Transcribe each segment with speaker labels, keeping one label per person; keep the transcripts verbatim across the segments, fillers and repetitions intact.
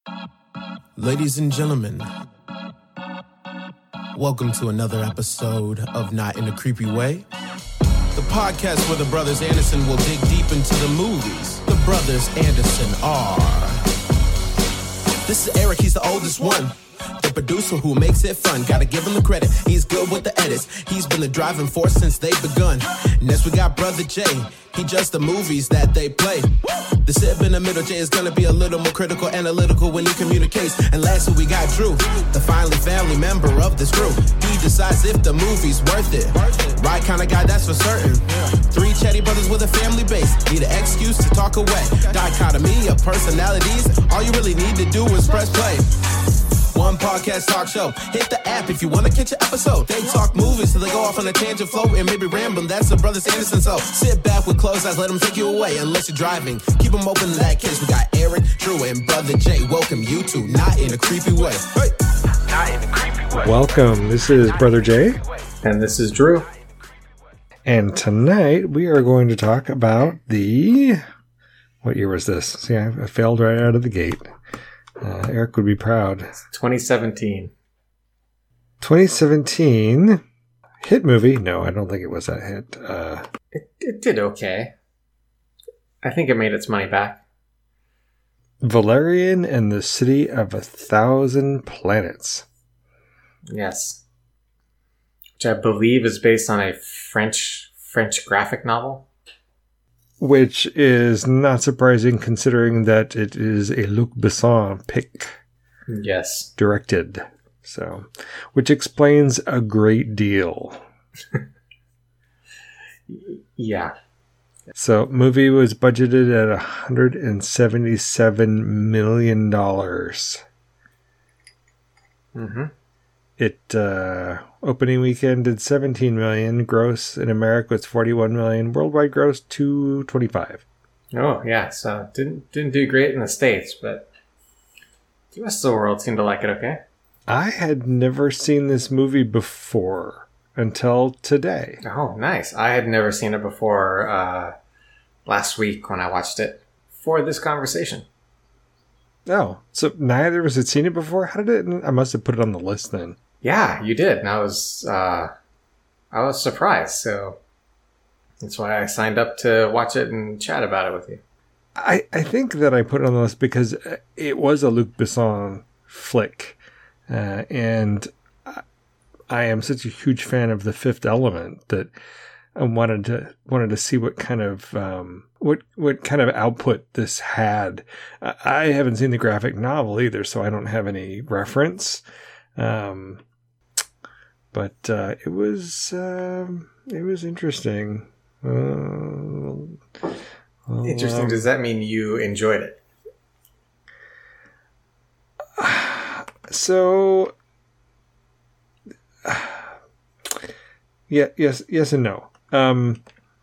Speaker 1: Ladies and gentlemen, welcome to another episode of Not in a Creepy Way, the podcast where the brothers Anderson will dig deep into the movies. The brothers Anderson are... This is Eric, he's the oldest one. The producer who makes it fun, gotta give him the credit. He's good with the edits, he's been the driving force since they've begun. Next we got Brother Jay, he judged the movies that they play. The sib in the middle, Jay is gonna be a little more critical, analytical when he communicates. And lastly we got Drew, the finally family member of this crew. He decides if the movie's worth it. Right kind of guy, that's for certain. Three chatty brothers with a family base, need an excuse to talk away. Dichotomy of personalities, all you really need to do is press play. One podcast talk show. Hit the app if you want to catch an episode. They talk movies till they go off on a tangent flow and maybe rambling. That's the brothers Anderson. So sit back with closed eyes, let them take you away. Unless you're driving, keep them open in that case. We got Eric, Drew, and Brother Jay. Welcome you to Not in a Creepy Way. Hey. Not in a Creepy Way.
Speaker 2: Welcome. This is Brother Jay.
Speaker 3: And this is Drew.
Speaker 2: And tonight we are going to talk about the... What year was this? See, I, I failed right out of the gate. Uh, Eric would be proud.
Speaker 3: twenty seventeen.
Speaker 2: twenty seventeen hit movie? No, I don't think it was that hit. Uh,
Speaker 3: it, it did okay. I think it made its money back.
Speaker 2: Valerian and the City of a Thousand Planets.
Speaker 3: Yes. Which I believe is based on a French French graphic novel.
Speaker 2: Which is not surprising considering that it is a Luc Besson pick.
Speaker 3: Yes.
Speaker 2: Directed. So, which explains a great deal.
Speaker 3: Yeah.
Speaker 2: So, movie was budgeted at one hundred seventy-seven million dollars.
Speaker 3: Mm-hmm.
Speaker 2: It, uh, opening weekend did seventeen million dollars. Gross in America was forty-one million dollars. Worldwide gross, two hundred twenty-five.
Speaker 3: Oh, yeah. So, didn't didn't do great in the States, but the rest of the world seemed to like it okay.
Speaker 2: I had never seen this movie before until today.
Speaker 3: Oh, nice. I had never seen it before uh, last week when I watched it for this conversation.
Speaker 2: Oh, so neither of us had seen it before? How did it... I must have put it on the list then.
Speaker 3: Yeah, you did. And I was, uh, I was surprised. So that's why I signed up to watch it and chat about it with you.
Speaker 2: I, I think that I put it on the list because it was a Luc Besson flick. Uh, and I, I am such a huge fan of The Fifth Element that I wanted to wanted to see what kind of um, what what kind of output this had. I haven't seen the graphic novel either, so I don't have any reference. Um, but uh, it was uh, it was interesting. Uh, well,
Speaker 3: interesting.
Speaker 2: Um,
Speaker 3: Does that mean you enjoyed it?
Speaker 2: So, yeah, yes, yes, and no. Um,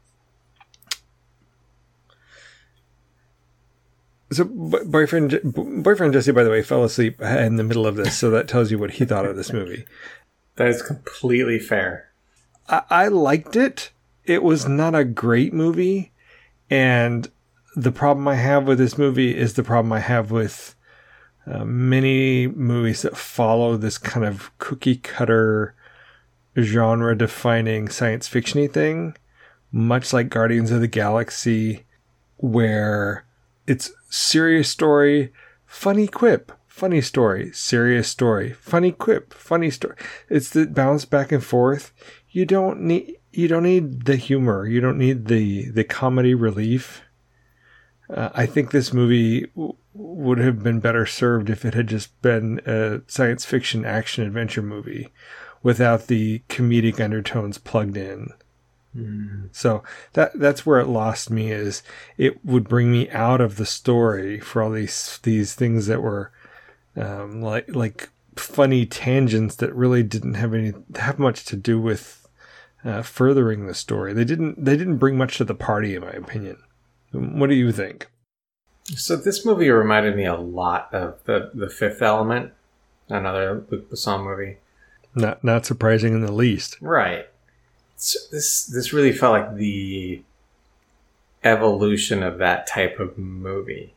Speaker 2: so, boyfriend, boyfriend Jesse, by the way, fell asleep in the middle of this, so that tells you what he thought of this movie.
Speaker 3: That is completely fair.
Speaker 2: I, I liked it. It was not a great movie, and the problem I have with this movie is the problem I have with uh, many movies that follow this kind of cookie cutter, genre defining science fiction-y thing, much like Guardians of the Galaxy, where it's serious story, funny quip, funny story, serious story, funny quip, funny story. It's the bounce back and forth. You don't need you don't need the humor. You don't need the the comedy relief. Uh, I think this movie w- would have been better served if it had just been a science fiction action adventure movie without the comedic undertones plugged in. Mm. So that that's where it lost me, is it would bring me out of the story for all these these things that were um, like like funny tangents that really didn't have any have much to do with uh, furthering the story. They didn't they didn't bring much to the party, in my opinion. What do you think?
Speaker 3: So this movie reminded me a lot of the the Fifth Element, another Luc Besson movie.
Speaker 2: Not not surprising in the least.
Speaker 3: Right. So this this really felt like the evolution of that type of movie.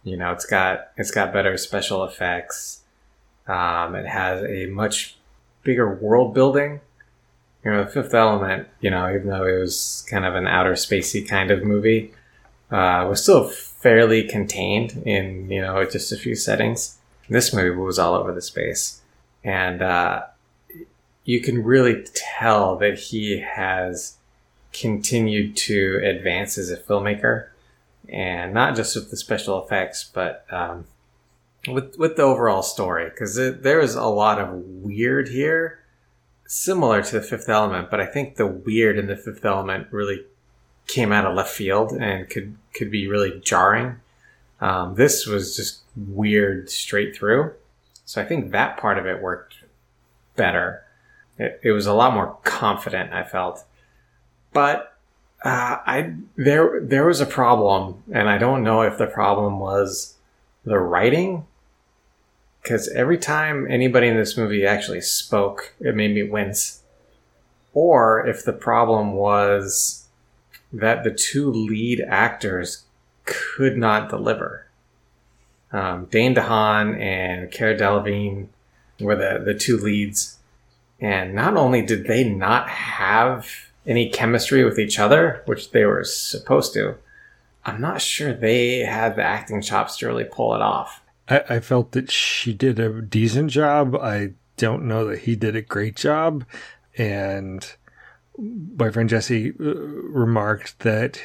Speaker 3: You know, it's got it's got better special effects. Um, it has a much bigger world building. You know, The Fifth Element, you know, even though it was kind of an outer spacey kind of movie, uh, was still fairly contained in, you know, just a few settings. This movie was all over the space. And uh, you can really tell that he has continued to advance as a filmmaker. And not just with the special effects, but um, with with the overall story. Because there is a lot of weird here, similar to The Fifth Element, but I think the weird in The Fifth Element really came out of left field and could, could be really jarring. Um, this was just weird straight through. So I think that part of it worked better. It, it was a lot more confident, I felt. But uh, I there there was a problem, and I don't know if the problem was the writing. Because every time anybody in this movie actually spoke, it made me wince. Or if the problem was that the two lead actors could not deliver. Um, Dane DeHaan and Cara Delevingne were the, the two leads. And not only did they not have any chemistry with each other, which they were supposed to, I'm not sure they had the acting chops to really pull it off.
Speaker 2: I, I felt that she did a decent job. I don't know that he did a great job. And my friend Jesse uh, remarked that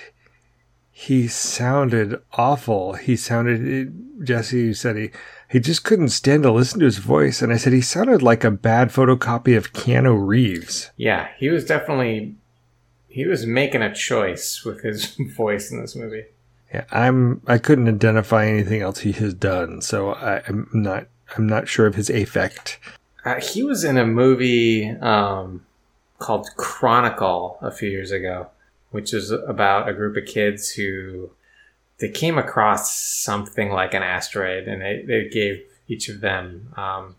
Speaker 2: he sounded awful. He sounded, Jesse said he, he just couldn't stand to listen to his voice. And I said he sounded like a bad photocopy of Keanu Reeves.
Speaker 3: Yeah, he was definitely, he was making a choice with his voice in this movie.
Speaker 2: Yeah, I'm. I couldn't identify anything else he has done, so I, I'm not. I'm not sure of his affect.
Speaker 3: Uh, he was in a movie um, called Chronicle a few years ago, which is about a group of kids who they came across something like an asteroid, and they, they gave each of them um,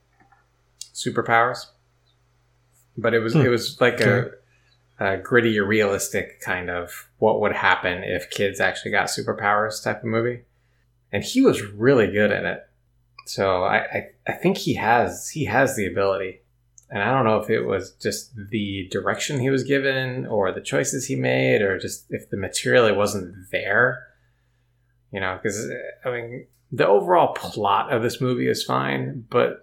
Speaker 3: superpowers. But it was hmm. it was like okay. a, a gritty, realistic kind of what would happen if kids actually got superpowers type of movie. And he was really good in it. So I, I, I think he has he has the ability. And I don't know if it was just the direction he was given or the choices he made or just if the material wasn't there. You know, because, I mean, the overall plot of this movie is fine, but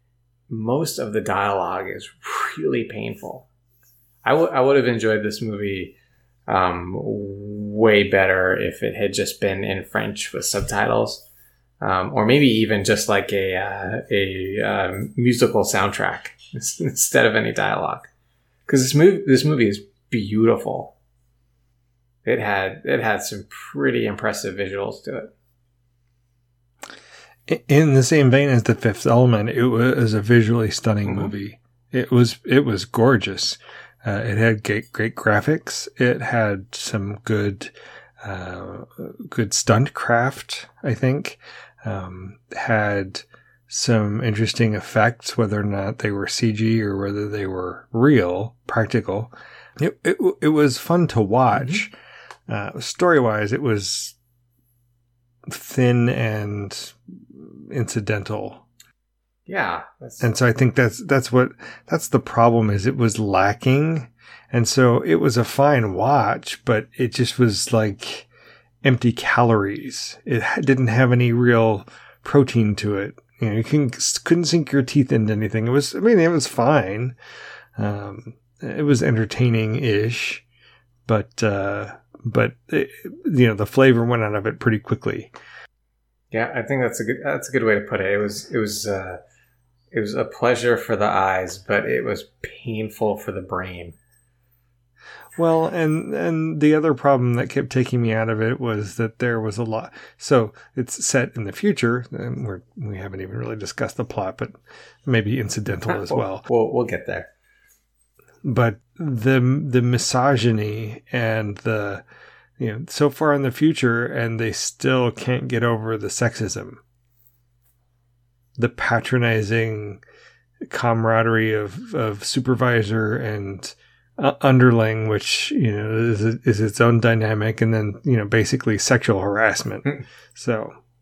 Speaker 3: most of the dialogue is really painful. I, w- I would have enjoyed this movie um, way better if it had just been in French with subtitles. Um, or maybe even just like a uh, a um, musical soundtrack instead of any dialogue, because this movie this movie is beautiful. It had it had some pretty impressive visuals to
Speaker 2: it. In the same vein as The Fifth Element, it was a visually stunning mm-hmm. movie. It was it was gorgeous. Uh, it had great, great graphics. It had some good uh, good stunt craft, I think. Um, had some interesting effects, whether or not they were C G or whether they were real, practical. It it, it was fun to watch. Mm-hmm. Uh, story-wise, it was thin and incidental.
Speaker 3: Yeah. That's...
Speaker 2: And so I think that's that's what that's the problem is it was lacking. And so it was a fine watch, but it just was like empty calories. It didn't have any real protein to it. You know, you can, couldn't sink your teeth into anything. It was, I mean, it was fine. Um, it was entertaining-ish, but, uh, but, it, you know, the flavor went out of it pretty quickly.
Speaker 3: Yeah, I think that's a good, that's a good way to put it. It was, it was, uh, it was a pleasure for the eyes, but it was painful for the brain.
Speaker 2: Well, and and the other problem that kept taking me out of it was that there was a lot. So it's set in the future, and we're, we haven't even really discussed the plot, but maybe incidental as well.
Speaker 3: We'll we'll get there.
Speaker 2: But the the misogyny and the, you know, so far in the future, and they still can't get over the sexism, the patronizing camaraderie of of supervisor and Uh, underling, which, you know, is, is its own dynamic, and then, you know, basically sexual harassment. So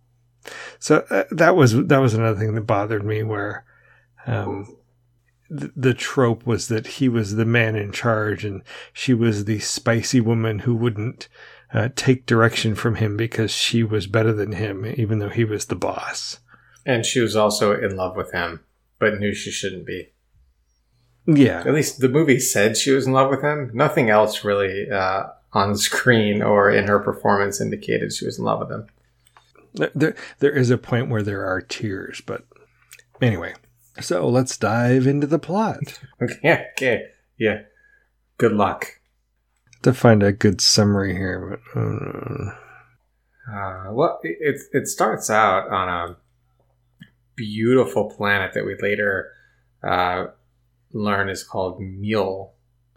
Speaker 2: So uh, that was that was another thing that bothered me, where um, th- the trope was that he was the man in charge and she was the spicy woman who wouldn't uh, take direction from him because she was better than him, even though he was the boss.
Speaker 3: And she was also in love with him, but knew she shouldn't be.
Speaker 2: Yeah.
Speaker 3: At least the movie said she was in love with him. Nothing else really uh, on screen or in her performance indicated she was in love with him.
Speaker 2: There, there is a point where there are tears, but anyway. So let's dive into the plot.
Speaker 3: Okay, okay, yeah. Good luck.
Speaker 2: To find a good summary here. But, uh...
Speaker 3: Uh, well, it it starts out on a beautiful planet that we later uh, learn is called Mule.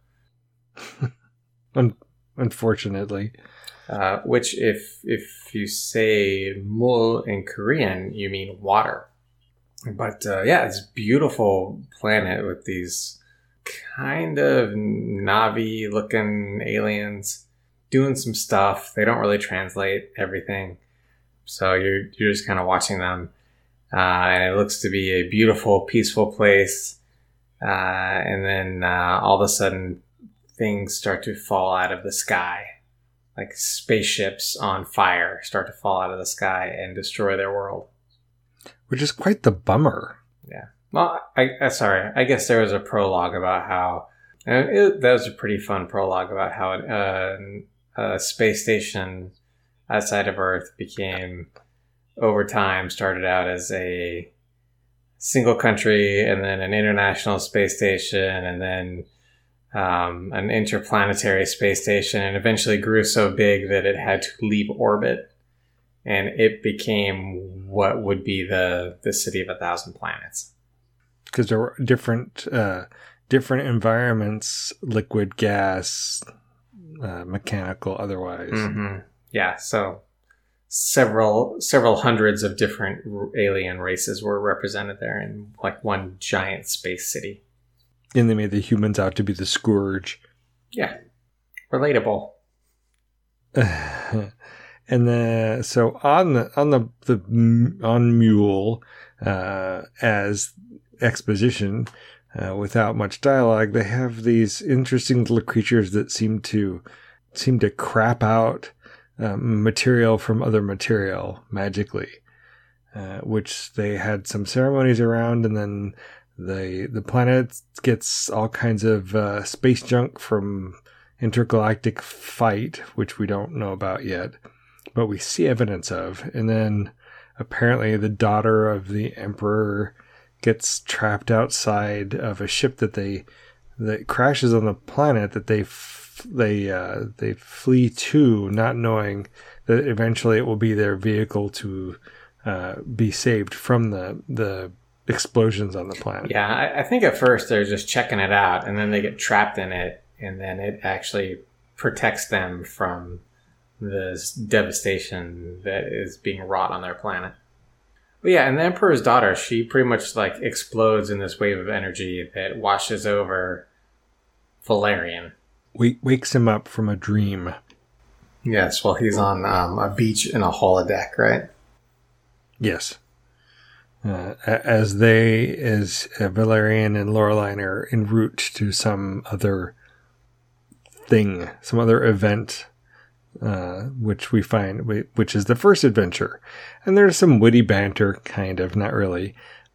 Speaker 2: Un- unfortunately.
Speaker 3: Uh, which, if if you say mul in Korean, you mean water. But uh, yeah, it's a beautiful planet with these kind of Navi-looking aliens doing some stuff. They don't really translate everything, so you're you're just kind of watching them, uh, and it looks to be a beautiful, peaceful place. Uh, and then uh, all of a sudden, things start to fall out of the sky. Like spaceships on fire start to fall out of the sky and destroy their world.
Speaker 2: Which is quite the bummer.
Speaker 3: Yeah. Well, I, I sorry. I guess there was a prologue about how... And it, that was a pretty fun prologue about how uh, a space station outside of Earth became, over time, started out as a single country and then an international space station and then... Um, an interplanetary space station, and eventually grew so big that it had to leave orbit, and it became what would be the, the city of a thousand planets.
Speaker 2: Because there were different uh, different environments, liquid, gas, uh, mechanical, otherwise.
Speaker 3: Mm-hmm. Yeah, so several several hundreds of different alien races were represented there in like one giant space city.
Speaker 2: And they made the humans out to be the scourge.
Speaker 3: Yeah. Relatable.
Speaker 2: And then, so on the, on the, the, on Mule, uh, as exposition, uh, without much dialogue, they have these interesting little creatures that seem to, seem to crap out, um, material from other material magically, uh, which they had some ceremonies around, and then The the planet gets all kinds of uh, space junk from intergalactic fight, which we don't know about yet, but we see evidence of. And then apparently the daughter of the Emperor gets trapped outside of a ship that they that crashes on the planet that they f- they uh, they flee to, not knowing that eventually it will be their vehicle to uh, be saved from the the explosions on the planet.
Speaker 3: Yeah, I, I think at first they're just checking it out, and then they get trapped in it, and then it actually protects them from the devastation that is being wrought on their planet. But yeah, and the Emperor's daughter, she pretty much like explodes in this wave of energy that washes over Valerian.
Speaker 2: We wakes him up from a dream.
Speaker 3: Yes, well, he's on um, a beach in a holodeck, right?
Speaker 2: Yes. Uh, as they, as uh, Valerian and Laureline are en route to some other thing, some other event, uh, which we find, which is the first adventure. And there's some witty banter, kind of, not really.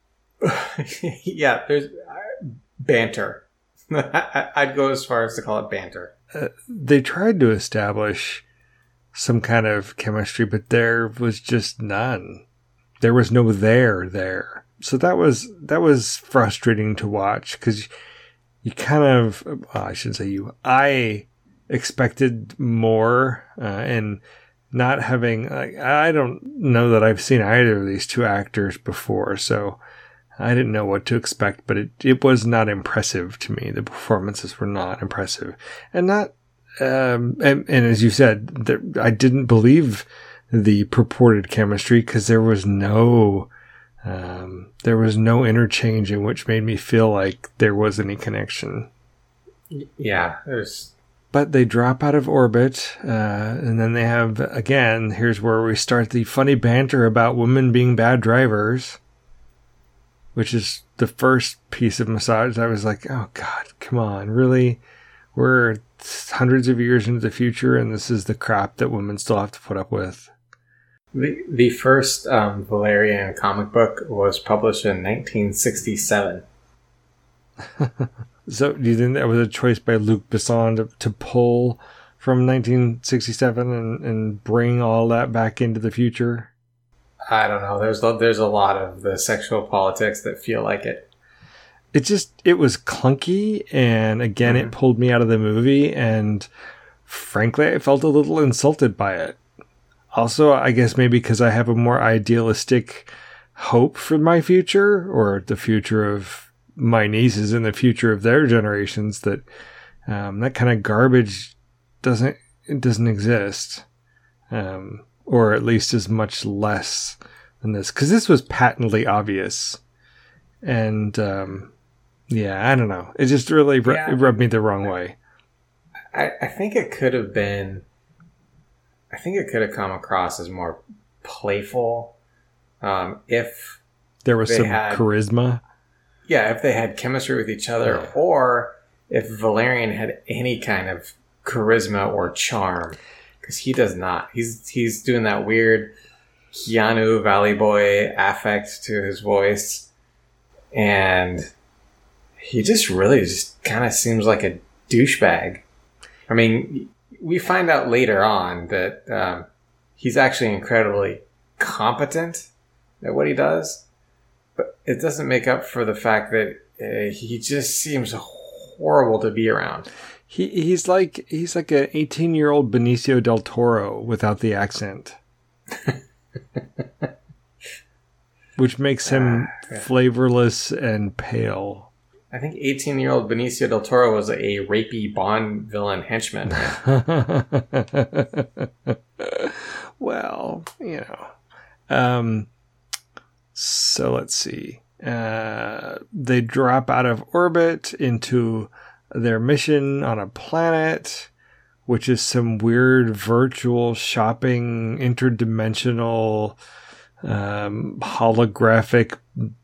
Speaker 3: Yeah, there's uh, banter. I'd go as far as to call it banter.
Speaker 2: Uh, they tried to establish some kind of chemistry, but there was just none. There was no there there. So that was that was frustrating to watch, because you kind of, well, I shouldn't say you, I expected more, uh, and not having, like, I don't know that I've seen either of these two actors before, so I didn't know what to expect, but it, it was not impressive to me. The performances were not impressive. And not, um, and, and as you said, there, I didn't believe the purported chemistry, because there was no um, there was no interchange in which made me feel like there was any connection.
Speaker 3: Yeah, there's
Speaker 2: But they drop out of orbit, uh, and then they have, again, here's where we start the funny banter about women being bad drivers, which is the first piece of massage. I was like, oh, God, come on, really? We're hundreds of years into the future, and this is the crap that women still have to put up with.
Speaker 3: The, the first um, Valerian comic book was published in nineteen sixty-seven.
Speaker 2: So do you think that was a choice by Luc Besson to, to pull from nineteen sixty-seven and, and bring all that back into the future?
Speaker 3: I don't know. There's there's a lot of the sexual politics that feel like it.
Speaker 2: It just, it was clunky, and again, mm-hmm. it pulled me out of the movie, and frankly, I felt a little insulted by it. Also, I guess maybe because I have a more idealistic hope for my future, or the future of my nieces and the future of their generations, that um, that kind of garbage doesn't it doesn't exist, um, or at least is much less than this. Because this was patently obvious, and um, yeah, I don't know. It just really ru- yeah. it rubbed me the wrong way.
Speaker 3: I, I think it could have been. I think it could have come across as more playful um, if
Speaker 2: there was some
Speaker 3: had,
Speaker 2: charisma.
Speaker 3: Yeah, if they had chemistry with each other, yeah. or if Valerian had any kind of charisma or charm, because he does not. He's he's doing that weird Keanu Valley Boy affect to his voice, and he just really just kind of seems like a douchebag. I mean, we find out later on that um, he's actually incredibly competent at what he does. But it doesn't make up for the fact that uh, he just seems horrible to be around.
Speaker 2: He he's like he's like an eighteen-year-old Benicio del Toro without the accent, which makes him uh, yeah. flavorless and pale.
Speaker 3: I think eighteen-year-old Benicio del Toro was a rapey Bond villain henchman.
Speaker 2: Well, you know. Um. So let's see. Uh, they drop out of orbit into their mission on a planet, which is some weird virtual shopping, interdimensional, um, holographic,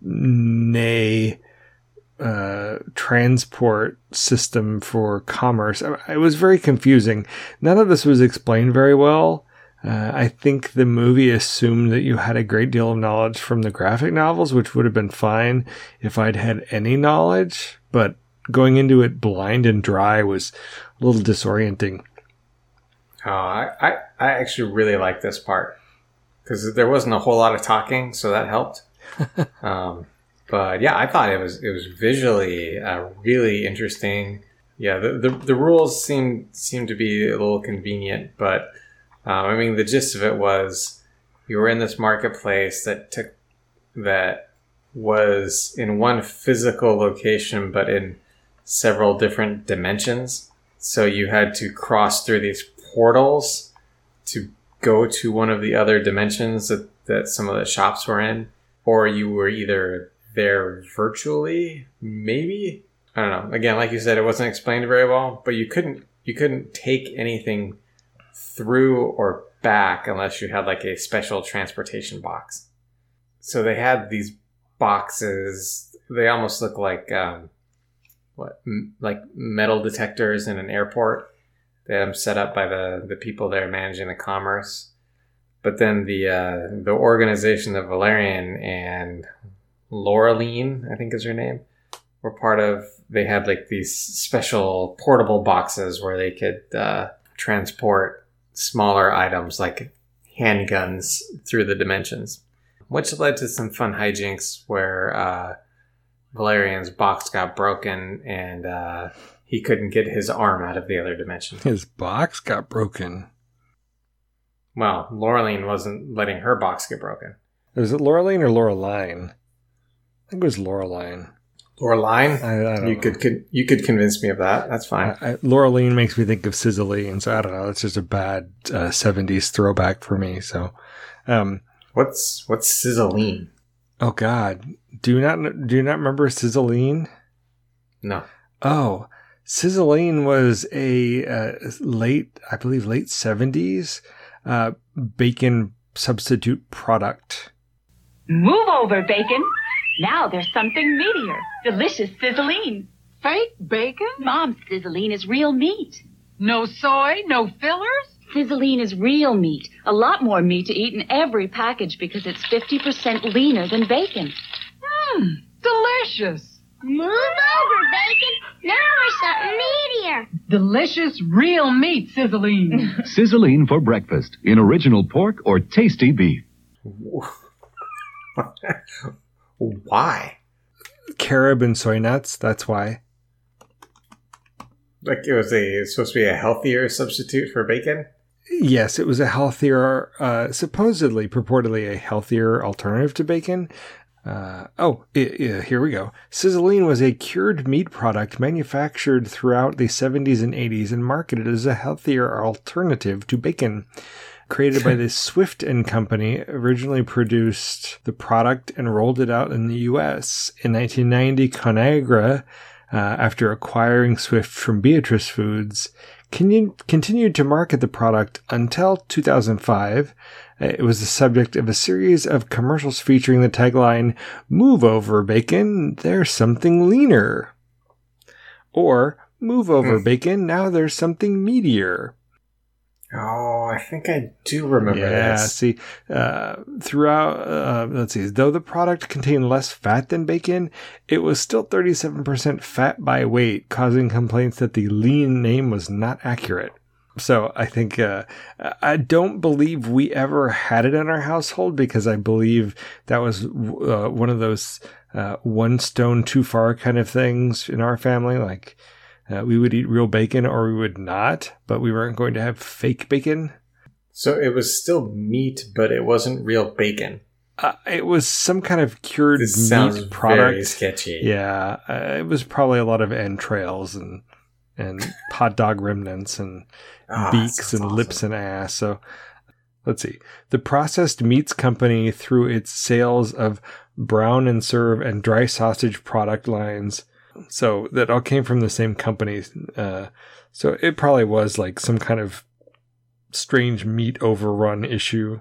Speaker 2: nay, uh, transport system for commerce. It was very confusing. None of this was explained very well. Uh, I think the movie assumed that you had a great deal of knowledge from the graphic novels, which would have been fine if I'd had any knowledge, but going into it blind and dry was a little disorienting.
Speaker 3: Oh, I, I, I actually really like this part, because there wasn't a whole lot of talking, so that helped. um, but yeah, I thought it was it was visually uh, really interesting. Yeah, the, the the rules seem seem to be a little convenient, but Um, I mean, the gist of it was you were in this marketplace that took that was in one physical location, but in several different dimensions. So you had to cross through these portals to go to one of the other dimensions that, that some of the shops were in, or you were either there virtually, maybe. I don't know. Again, like you said, it wasn't explained very well, but you couldn't you couldn't take anything through or back unless you had like a special transportation box. So they had these boxes. They almost look like um, what, m- like metal detectors in an airport. They had them set up by the, the people there managing the commerce. But then the uh, the organization of Valerian and Laureline, I think is her name, were part of. They had like these special portable boxes where they could uh, transport smaller items like handguns through the dimensions, which led to some fun hijinks where uh, Valerian's box got broken and uh, he couldn't get his arm out of the other dimension.
Speaker 2: His box got broken?
Speaker 3: Well, Laureline wasn't letting her box get broken.
Speaker 2: Was it Laureline or Laureline? I think it was Laureline.
Speaker 3: Laureline?
Speaker 2: I, I don't
Speaker 3: you
Speaker 2: know.
Speaker 3: could, could you could convince me of that. That's fine.
Speaker 2: I, I, Laureline makes me think of Scissoline, so I don't know. It's just a bad uh, seventies throwback for me. So, um,
Speaker 3: what's what's Scissoline?
Speaker 2: Oh God, do you not do you not remember Scissoline?
Speaker 3: No.
Speaker 2: Oh, Sizzline was a uh, late, I believe, late seventies uh, bacon substitute product.
Speaker 4: Move over, bacon. Now there's something meatier. Delicious Sizzline.
Speaker 5: Fake bacon?
Speaker 4: Mom's Sizzline is real meat.
Speaker 5: No soy, no fillers?
Speaker 4: Sizzline is real meat. A lot more meat to eat in every package because it's fifty percent leaner than bacon.
Speaker 5: Mmm, delicious.
Speaker 6: Move over, bacon. Now we're something meatier.
Speaker 5: Delicious, real meat Sizzline.
Speaker 7: Sizzline for breakfast in original pork or tasty beef.
Speaker 3: Why?
Speaker 2: Carob and soy nuts, that's why.
Speaker 3: Like it was a it's supposed to be a healthier substitute for bacon?
Speaker 2: Yes, it was a healthier, uh, supposedly, purportedly a healthier alternative to bacon. Uh, oh, it, it, here we go. Sizzline was a cured meat product manufactured throughout the seventies and eighties and marketed as a healthier alternative to bacon. Created by the Swift and Company, originally produced the product and rolled it out in the U S. In nineteen ninety, Conagra, uh, after acquiring Swift from Beatrice Foods, con- continued to market the product until two thousand five. It was the subject of a series of commercials featuring the tagline, "Move over, bacon, there's something leaner." Or, "Move over,
Speaker 3: Mm.
Speaker 2: bacon, now there's something meatier."
Speaker 3: Oh, I think I do remember
Speaker 2: yeah,
Speaker 3: this.
Speaker 2: see, uh, throughout, uh, let's see, though the product contained less fat than bacon, it was still thirty-seven percent fat by weight, causing complaints that the lean name was not accurate. So I think, uh, I don't believe we ever had it in our household because I believe that was uh, one of those uh, one stone too far kind of things in our family. Like, uh, we would eat real bacon or we would not, but we weren't going to have fake bacon.
Speaker 3: So it was still meat, but it wasn't real bacon.
Speaker 2: Uh, it was some kind of cured
Speaker 3: This
Speaker 2: meat
Speaker 3: sounds
Speaker 2: product.
Speaker 3: very sketchy.
Speaker 2: Yeah, uh, it was probably a lot of entrails and and hot dog remnants and
Speaker 3: Ah,
Speaker 2: beaks and
Speaker 3: sounds
Speaker 2: lips
Speaker 3: awesome.
Speaker 2: and ass. So let's see. The Processed Meats Company, through its sales of brown and serve and dry sausage product lines, so that all came from the same company. Uh, so it probably was like some kind of strange meat overrun issue.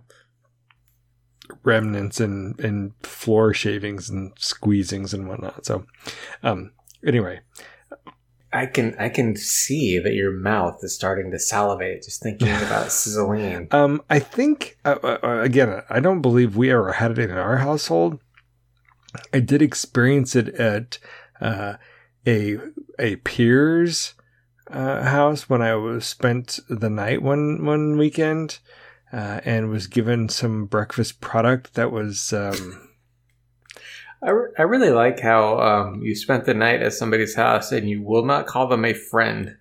Speaker 2: Remnants and, and floor shavings and squeezings and whatnot. So, um, anyway.
Speaker 3: I can I can see that your mouth is starting to salivate just thinking about Sizzline.
Speaker 2: Um, I think, uh, uh, again, I don't believe we ever had it in our household. I did experience it at uh, a a peer's uh, house when I was spent the night one one weekend, uh, and was given some breakfast product that was. Um,
Speaker 3: I, re- I really like how um, you spent the night at somebody's house and you will not call them a friend.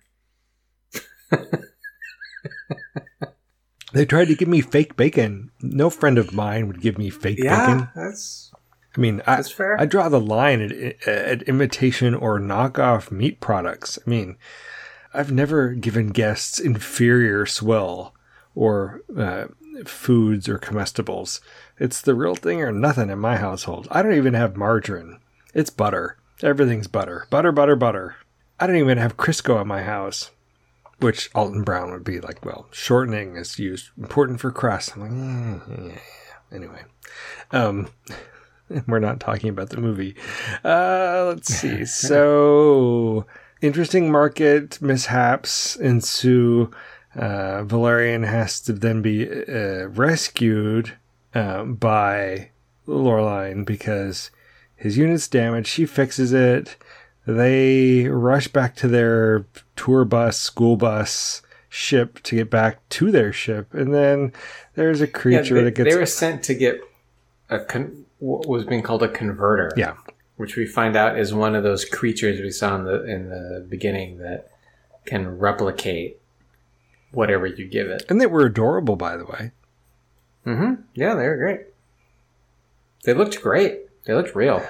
Speaker 2: They tried to give me fake bacon. No friend of mine would give me fake
Speaker 3: Yeah,
Speaker 2: bacon.
Speaker 3: that's
Speaker 2: I mean, I,
Speaker 3: that's fair.
Speaker 2: I draw the line at, at imitation or knockoff meat products. I mean, I've never given guests inferior swill or uh, foods or comestibles. It's the real thing or nothing in my household. I don't even have margarine. It's butter. Everything's butter. Butter, butter, butter. I don't even have Crisco at my house, which Alton Brown would be like, well, shortening is used, important for crust. I'm like, mm, yeah. Anyway. Um, we're not talking about the movie. Uh, let's see. So, interesting market mishaps ensue. Uh, Valerian has to then be uh, rescued um, by Laureline because his unit's damaged. She fixes it. They rush back to their tour bus, school bus ship to get back to their ship. And then there's a creature
Speaker 3: yeah, they,
Speaker 2: that gets...
Speaker 3: they were sent to get a con- what was being called a converter.
Speaker 2: Yeah.
Speaker 3: Which we find out is one of those creatures we saw in the in the beginning that can replicate whatever you give it.
Speaker 2: And they were adorable, by the way.
Speaker 3: Mm-hmm. Yeah, they were great. They looked great. They looked real.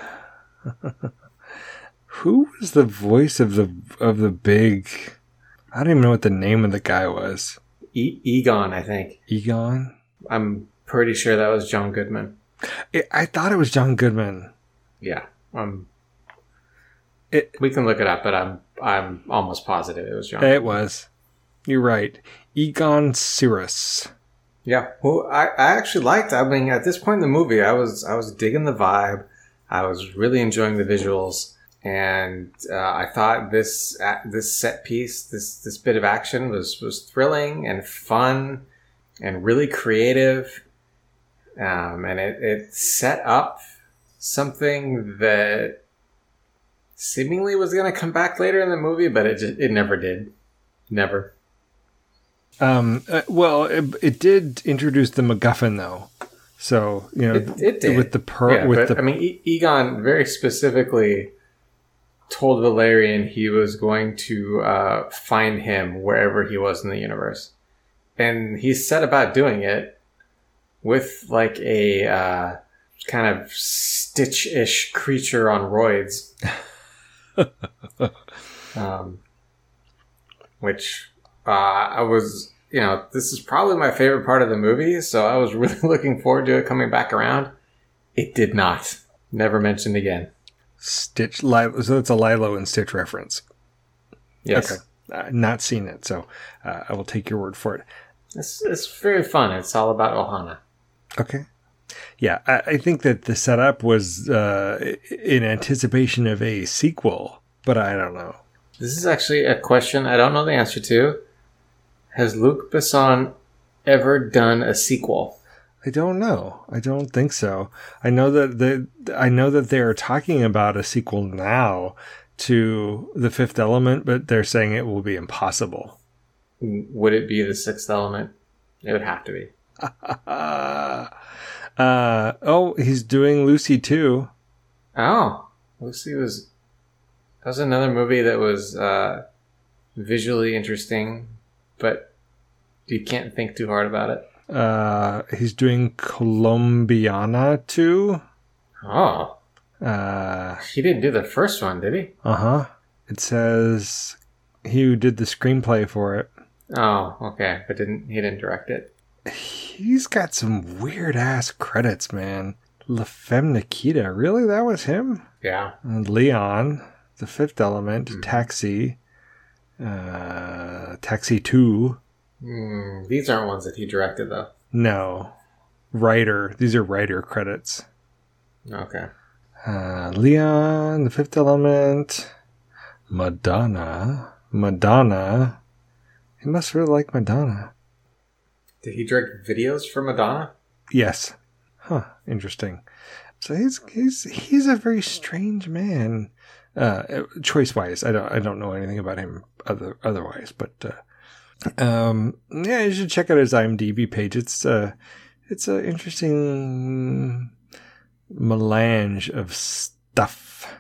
Speaker 2: Who was the voice of the of the big... I don't even know what the name of the guy was.
Speaker 3: E- Egon, I think.
Speaker 2: Egon?
Speaker 3: I'm pretty sure that was John Goodman.
Speaker 2: I I thought it was John Goodman.
Speaker 3: Yeah. Um.
Speaker 2: It,
Speaker 3: We can look it up, but I'm I'm almost positive it was John.
Speaker 2: it was. You're right. Egon Cyrus.
Speaker 3: Yeah, well, I, I actually liked. I mean, at this point in the movie, I was I was digging the vibe. I was really enjoying the visuals, and uh, I thought this uh, this set piece, this this bit of action was was thrilling and fun, and really creative. Um, and it, it set up something that seemingly was going to come back later in the movie, but it just, it never did. Never.
Speaker 2: Um, uh, well, it, it did introduce the MacGuffin, though. So, you know,
Speaker 3: It, it did.
Speaker 2: with the per,
Speaker 3: yeah,
Speaker 2: with
Speaker 3: but,
Speaker 2: the
Speaker 3: I mean, e- Egon very specifically told Valerian he was going to uh, find him wherever he was in the universe, and he set about doing it with like a uh, kind of Stitch-ish creature on roids, um, which uh, I was. You know, this is probably my favorite part of the movie, so I was really looking forward to it coming back around. It did not. Never mentioned again.
Speaker 2: Stitch. Lilo, so it's a Lilo and Stitch reference.
Speaker 3: Yes.
Speaker 2: Okay. Uh, not seen it, so uh, I will take your word for it.
Speaker 3: It's, it's very fun. It's all about Ohana.
Speaker 2: Okay. Yeah, I, I think that the setup was uh, in anticipation of a sequel, but I don't know.
Speaker 3: This is actually a question I don't know the answer to. Has Luc Besson ever done a sequel?
Speaker 2: I don't know. I don't think so. I know that the I know that they are talking about a sequel now to The Fifth Element, but they're saying it will be impossible.
Speaker 3: Would it be The Sixth Element? It would have to be.
Speaker 2: uh, oh, he's doing Lucy too.
Speaker 3: Oh, Lucy was... That was another movie that was uh, visually interesting, but you can't think too hard about it.
Speaker 2: Uh, he's doing Colombiana too.
Speaker 3: Oh.
Speaker 2: Uh,
Speaker 3: He didn't do the first one, did he?
Speaker 2: uh-huh. It says he who did the screenplay for it.
Speaker 3: Oh, okay. But didn't he didn't direct it?
Speaker 2: He's got some weird ass credits, man. La Femme Nikita. Really? That was him?
Speaker 3: Yeah.
Speaker 2: And Leon, The Fifth Element,
Speaker 3: Mm-hmm.
Speaker 2: Taxi, uh, Taxi two.
Speaker 3: Mm, these aren't ones that he directed, though.
Speaker 2: No. Writer. These are writer credits.
Speaker 3: Okay.
Speaker 2: Uh, Leon, The Fifth Element, Madonna. Madonna. He must really like Madonna.
Speaker 3: Did he direct videos for Madonna?
Speaker 2: Yes. Huh. Interesting. So he's he's he's a very strange man. Uh, choice wise, I don't I don't know anything about him other otherwise, but uh, um, yeah, you should check out his IMDb page. It's uh, it's an interesting melange of stuff.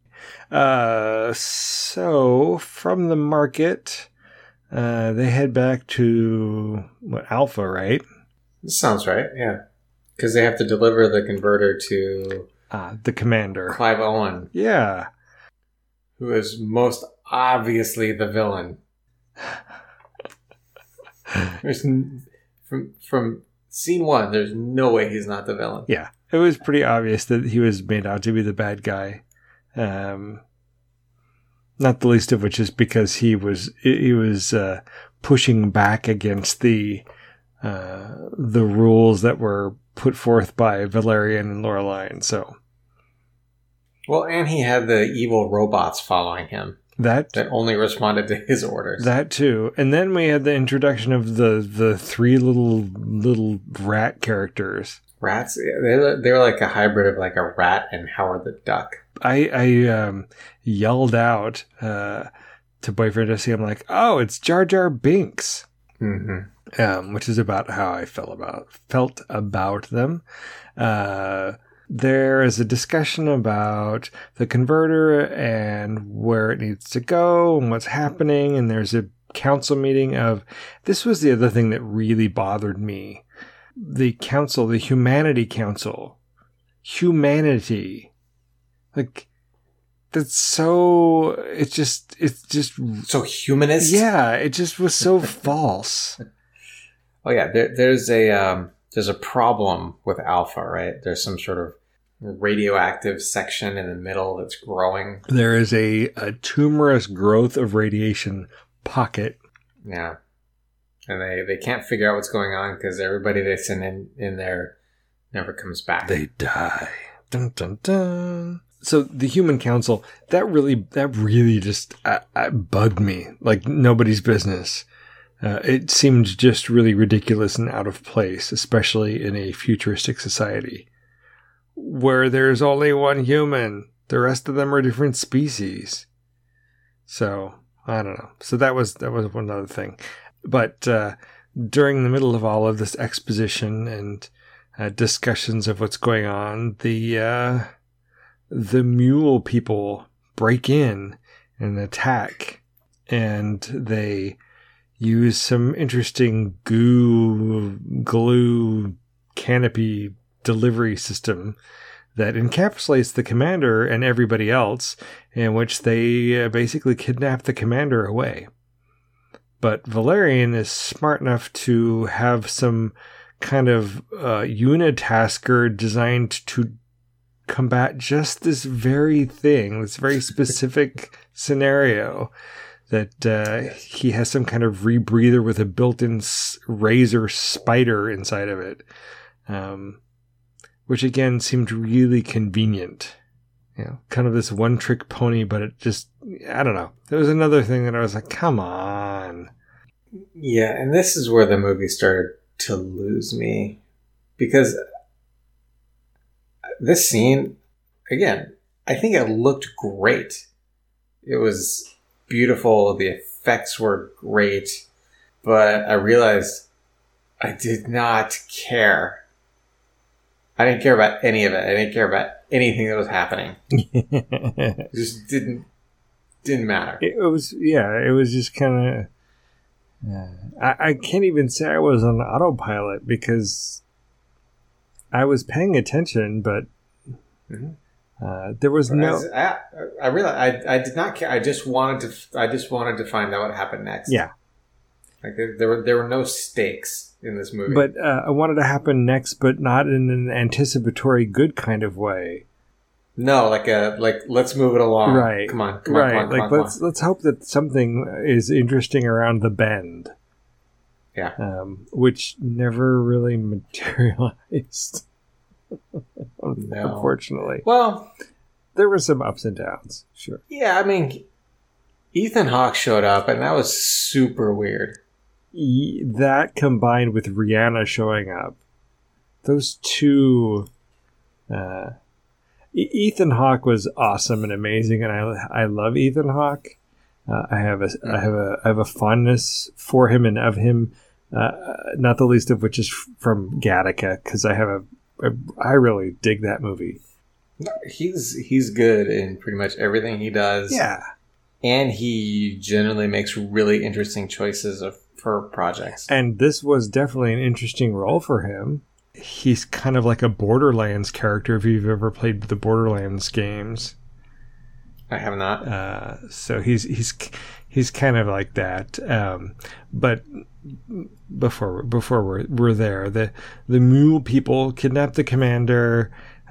Speaker 2: Uh, so from the market, uh, they head back to what Alpha, right?
Speaker 3: This sounds right, yeah. Because they have to deliver the converter to
Speaker 2: Uh, the commander.
Speaker 3: Clive Owen,
Speaker 2: Yeah.
Speaker 3: who is most obviously the villain. There's n- from from scene one, there's no way he's not the villain.
Speaker 2: Yeah. It was pretty obvious that he was made out to be the bad guy. Um, not the least of which is because he was he was uh, pushing back against the uh, the rules that were put forth by Valerian and Laureline. So
Speaker 3: Well, and he had the evil robots following him
Speaker 2: that
Speaker 3: that only responded to his orders.
Speaker 2: that too, and then we had the introduction of the the three little little rat characters.
Speaker 3: Rats, they they were like a hybrid of like a rat and Howard the Duck.
Speaker 2: I I um, yelled out uh, to boyfriend Jesse. I'm like, oh, it's Jar Jar Binks.
Speaker 3: Mm-hmm.
Speaker 2: Um, which is about how I felt about felt about them. Uh, there is a discussion about the converter and where it needs to go and what's happening. And there's a council meeting of, this was the other thing that really bothered me. The council, the Humanity Council, humanity, like that's so, it's just, it's just,
Speaker 3: So humanist?
Speaker 2: yeah, it just was so false.
Speaker 3: Oh yeah, there, there's a um, there's a problem with Alpha, right? There's some sort of radioactive section in the middle that's growing.
Speaker 2: There is a, a tumorous growth of radiation pocket.
Speaker 3: Yeah. And they, they can't figure out what's going on because everybody they send in, in there never comes back.
Speaker 2: They die. Dun, dun, dun. So the Human Council, that really, that really just uh, uh, bugged me like nobody's business. Uh, it seemed just really ridiculous and out of place, especially in a futuristic society where there's only one human. The rest of them are different species. So I don't know. So that was that was one other thing. But uh, during the middle of all of this exposition and uh, discussions of what's going on, the uh, the mule people break in and attack, and they use some interesting goo glue canopy delivery system that encapsulates the commander and everybody else, in which they uh, basically kidnap the commander away. But Valerian is smart enough to have some kind of uh, unitasker designed to combat just this very thing, this very specific scenario, that uh, he has some kind of rebreather with a built-in s- razor spider inside of it. Um, which again seemed really convenient. You know, kind of this one-trick pony, but it just, I don't know. There was another thing that I was like, come on.
Speaker 3: Yeah, and this is where the movie started to lose me. Because this scene, again, I think it looked great. It was beautiful. The effects were great. But I realized I did not care. I didn't care about any of it. I didn't care about anything that was happening. It just didn't didn't matter.
Speaker 2: It was, yeah, it was just kind of... Uh, I, I can't even say I was on autopilot because I was paying attention, but
Speaker 3: Mm-hmm.
Speaker 2: uh, there was
Speaker 3: But
Speaker 2: no...
Speaker 3: as- I, I realized I, I did not care. I just wanted to. I just wanted to find out what happened next.
Speaker 2: Yeah.
Speaker 3: Like there, there were there were no stakes in this movie.
Speaker 2: But uh, I wanted to happen next, but not in an anticipatory good kind of way.
Speaker 3: no, like a like let's move it along.
Speaker 2: Right.
Speaker 3: Come on. Come on.
Speaker 2: right.
Speaker 3: Come on. Come
Speaker 2: like
Speaker 3: on, come
Speaker 2: let's
Speaker 3: on.
Speaker 2: let's hope that something is interesting around the bend.
Speaker 3: Yeah.
Speaker 2: Um, which never really materialized. Unfortunately.
Speaker 3: Well,
Speaker 2: There were some ups and downs, sure.
Speaker 3: yeah. I mean, Ethan Hawke showed up, and that was super weird.
Speaker 2: E- that combined with Rihanna showing up, those two. Uh, E- Ethan Hawke was awesome and amazing, and I I love Ethan Hawke. Uh, I have a I have a I have a fondness for him and of him, uh, not the least of which is from Gattaca, because I have a, a I really dig that movie.
Speaker 3: He's he's good in pretty much everything he does.
Speaker 2: Yeah.
Speaker 3: And he generally makes really interesting choices of for projects.
Speaker 2: And this was definitely an interesting role for him. He's kind of like a Borderlands character if you've ever played the Borderlands games.
Speaker 3: I have not.
Speaker 2: Uh, so he's he's he's kind of like that. Um, but before before we're we're there, the the mule people kidnap the commander,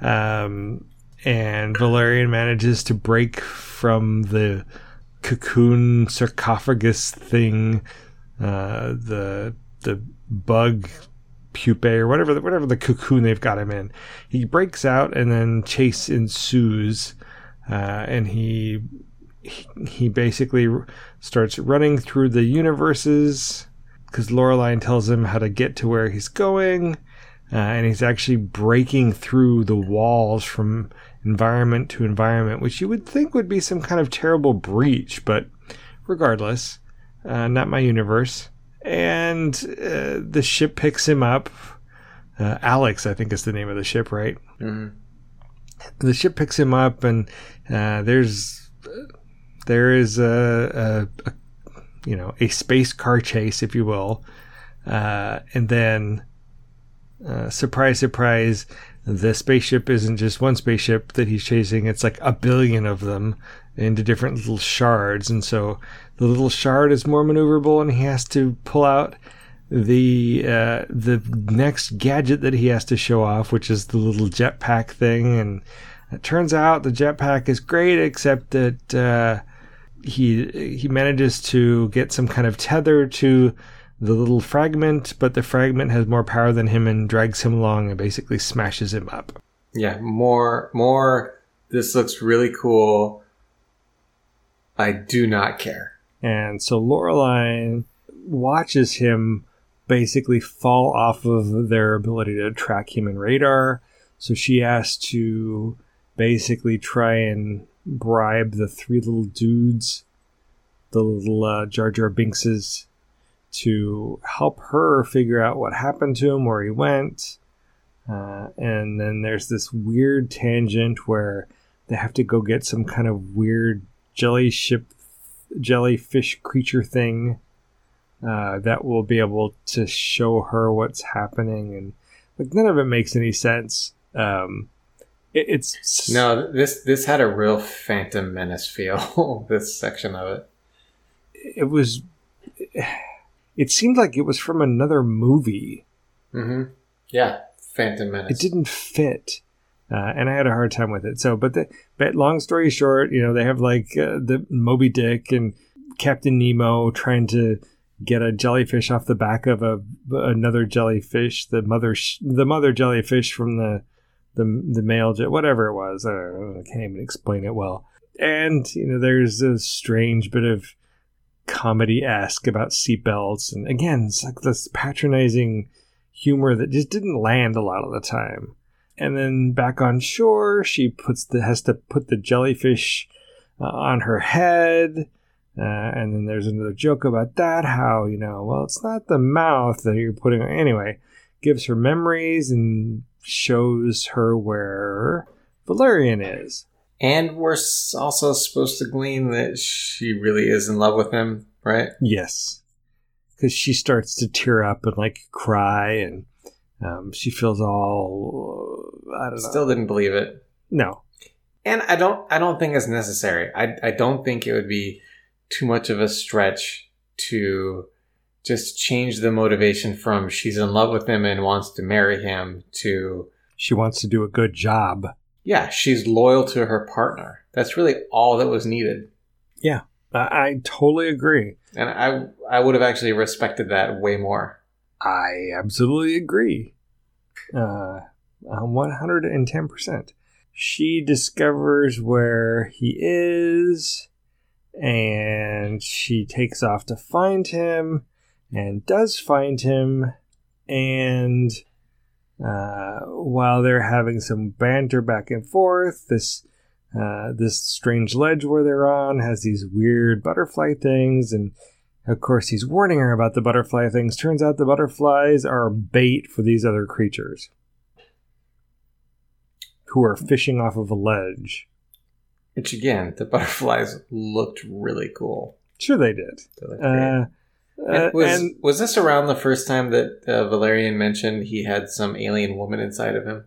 Speaker 2: um, and Valerian manages to break from the cocoon sarcophagus thing, uh, the the bug pupae or whatever the, whatever the cocoon they've got him in. He breaks out, and then chase ensues, uh, and he, he he basically starts running through the universes because Laureline tells him how to get to where he's going, uh, and he's actually breaking through the walls from environment to environment, which you would think would be some kind of terrible breach, but regardless, uh, not my universe. And uh, the ship picks him up. Uh, Alex, I think is the name of the ship, right?
Speaker 3: Mm-hmm.
Speaker 2: The ship picks him up, and uh, there's there is a, a, a you know a space car chase, if you will, uh, and then uh, surprise, surprise, the spaceship isn't just one spaceship that he's chasing; it's like a billion of them into different little shards, and so the little shard is more maneuverable, and he has to pull out the uh, the next gadget that he has to show off, which is the little jetpack thing, and it turns out the jetpack is great, except that uh, he he manages to get some kind of tether to the little fragment, but the fragment has more power than him and drags him along and basically smashes him up.
Speaker 3: Yeah, more, more, this looks really cool. I do not care.
Speaker 2: And so Laureline watches him basically fall off of their ability to track human radar. So she has to basically try and bribe the three little dudes, the little uh, Jar Jar Binkses, to help her figure out what happened to him, where he went. Uh, and then there's this weird tangent where they have to go get some kind of weird jelly ship, jellyfish creature thing uh, that will be able to show her what's happening. And like none of it makes any sense. Um, it, it's
Speaker 3: no, this this had a real Phantom Menace feel. This section of it,
Speaker 2: it was. It seemed like it was from another movie.
Speaker 3: Mm-hmm. Yeah, Phantom Menace.
Speaker 2: It didn't fit, uh, and I had a hard time with it. So, but the, but long story short, you know, they have like uh, the Moby Dick and Captain Nemo trying to get a jellyfish off the back of a another jellyfish, the mother sh- the mother jellyfish from the the the male jet, whatever it was. I, don't know, I can't even explain it well. And you know, there's a strange bit of comedy-esque about seatbelts, and again, it's like this patronizing humor that just didn't land a lot of the time. And then back on shore, she puts the has to put the jellyfish uh, on her head, uh, and then there's another joke about that. How you know, well, it's not the mouth that you're putting on. Anyway, gives her memories and shows her where Valerian is.
Speaker 3: And we're also supposed to glean that she really is in love with him, right?
Speaker 2: Yes. Because she starts to tear up and, like, cry, and um, she feels all, I don't know.
Speaker 3: Still didn't believe it.
Speaker 2: No.
Speaker 3: And I don't I don't think it's necessary. I, I don't think it would be too much of a stretch to just change the motivation from she's in love with him and wants to marry him to...
Speaker 2: She wants to do a good job.
Speaker 3: Yeah, she's loyal to her partner. That's really all that was needed.
Speaker 2: Yeah, I, I totally agree.
Speaker 3: And I I would have actually respected that way more.
Speaker 2: I absolutely agree. Uh, one hundred ten percent. She discovers where he is, and she takes off to find him, and does find him, and... Uh, while they're having some banter back and forth, this uh, this strange ledge where they're on has these weird butterfly things, and of course he's warning her about the butterfly things. Turns out the butterflies are bait for these other creatures who are fishing off of a ledge.
Speaker 3: Which again, the butterflies looked really cool.
Speaker 2: Sure they did.
Speaker 3: They looked
Speaker 2: Uh,
Speaker 3: And was,
Speaker 2: uh, and
Speaker 3: was this around the first time that uh, Valerian mentioned he had some alien woman inside of him?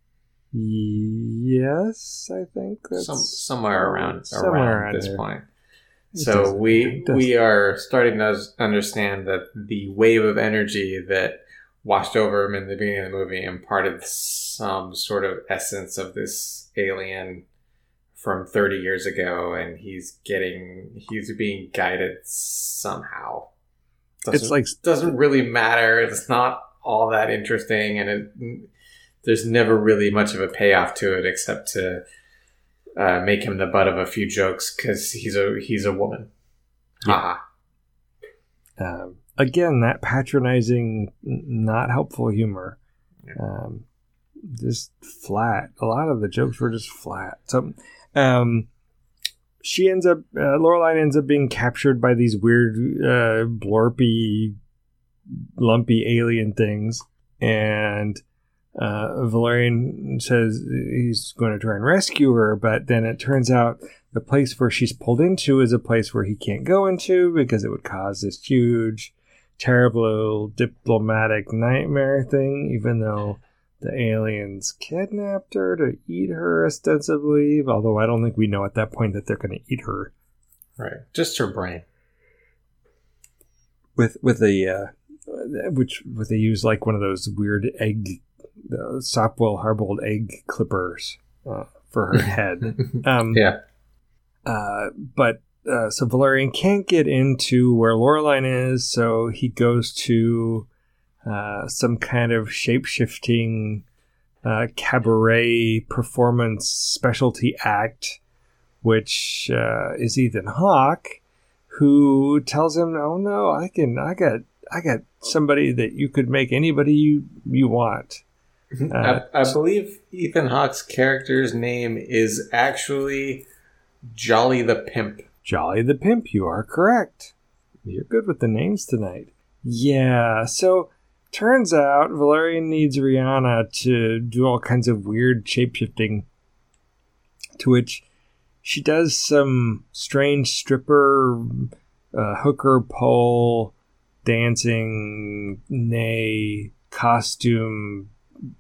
Speaker 2: yes, I think that's
Speaker 3: Some, somewhere around,
Speaker 2: somewhere
Speaker 3: around
Speaker 2: around
Speaker 3: this
Speaker 2: there.
Speaker 3: point.
Speaker 2: It
Speaker 3: So
Speaker 2: doesn't-
Speaker 3: we
Speaker 2: it doesn't-
Speaker 3: we are starting to understand that the wave of energy that washed over him in the beginning of the movie imparted some sort of essence of this alien from thirty years ago, and he's getting he's being guided somehow. Doesn't,
Speaker 2: It's like
Speaker 3: doesn't really matter. It's not all that interesting, and it, there's never really much of a payoff to it except to uh, make him the butt of a few jokes because he's a he's a woman.
Speaker 2: Yeah. Um, again, that patronizing, n- not helpful humor. Um, just flat. A lot of the jokes were just flat. So, um, she ends up, uh, Laureline ends up being captured by these weird, uh, blorpy, lumpy alien things. And, uh, Valerian says he's going to try and rescue her, but then it turns out the place where she's pulled into is a place where he can't go into because it would cause this huge, terrible diplomatic nightmare thing, even though the aliens kidnapped her to eat her ostensibly, although I don't think we know at that point that they're going to eat her.
Speaker 3: Right. Just her brain.
Speaker 2: With with a, uh, which they use like one of those weird egg, uh, soft-boiled, hard-boiled egg clippers uh, for her head. Um,
Speaker 3: yeah.
Speaker 2: Uh, but uh, so Valerian can't get into where Laureline is, so he goes to uh, some kind of shape-shifting uh, cabaret performance specialty act, which uh, is Ethan Hawke, who tells him, "Oh no, I can, I got, I got somebody that you could make anybody you you want." Uh,
Speaker 3: I, I believe Ethan Hawke's character's name is actually Jolly the Pimp.
Speaker 2: Jolly the Pimp, you are correct. You're good with the names tonight. Yeah, so turns out Valerian needs Rihanna to do all kinds of weird shapeshifting, to which she does some strange stripper, uh, hooker pole, dancing, nay, costume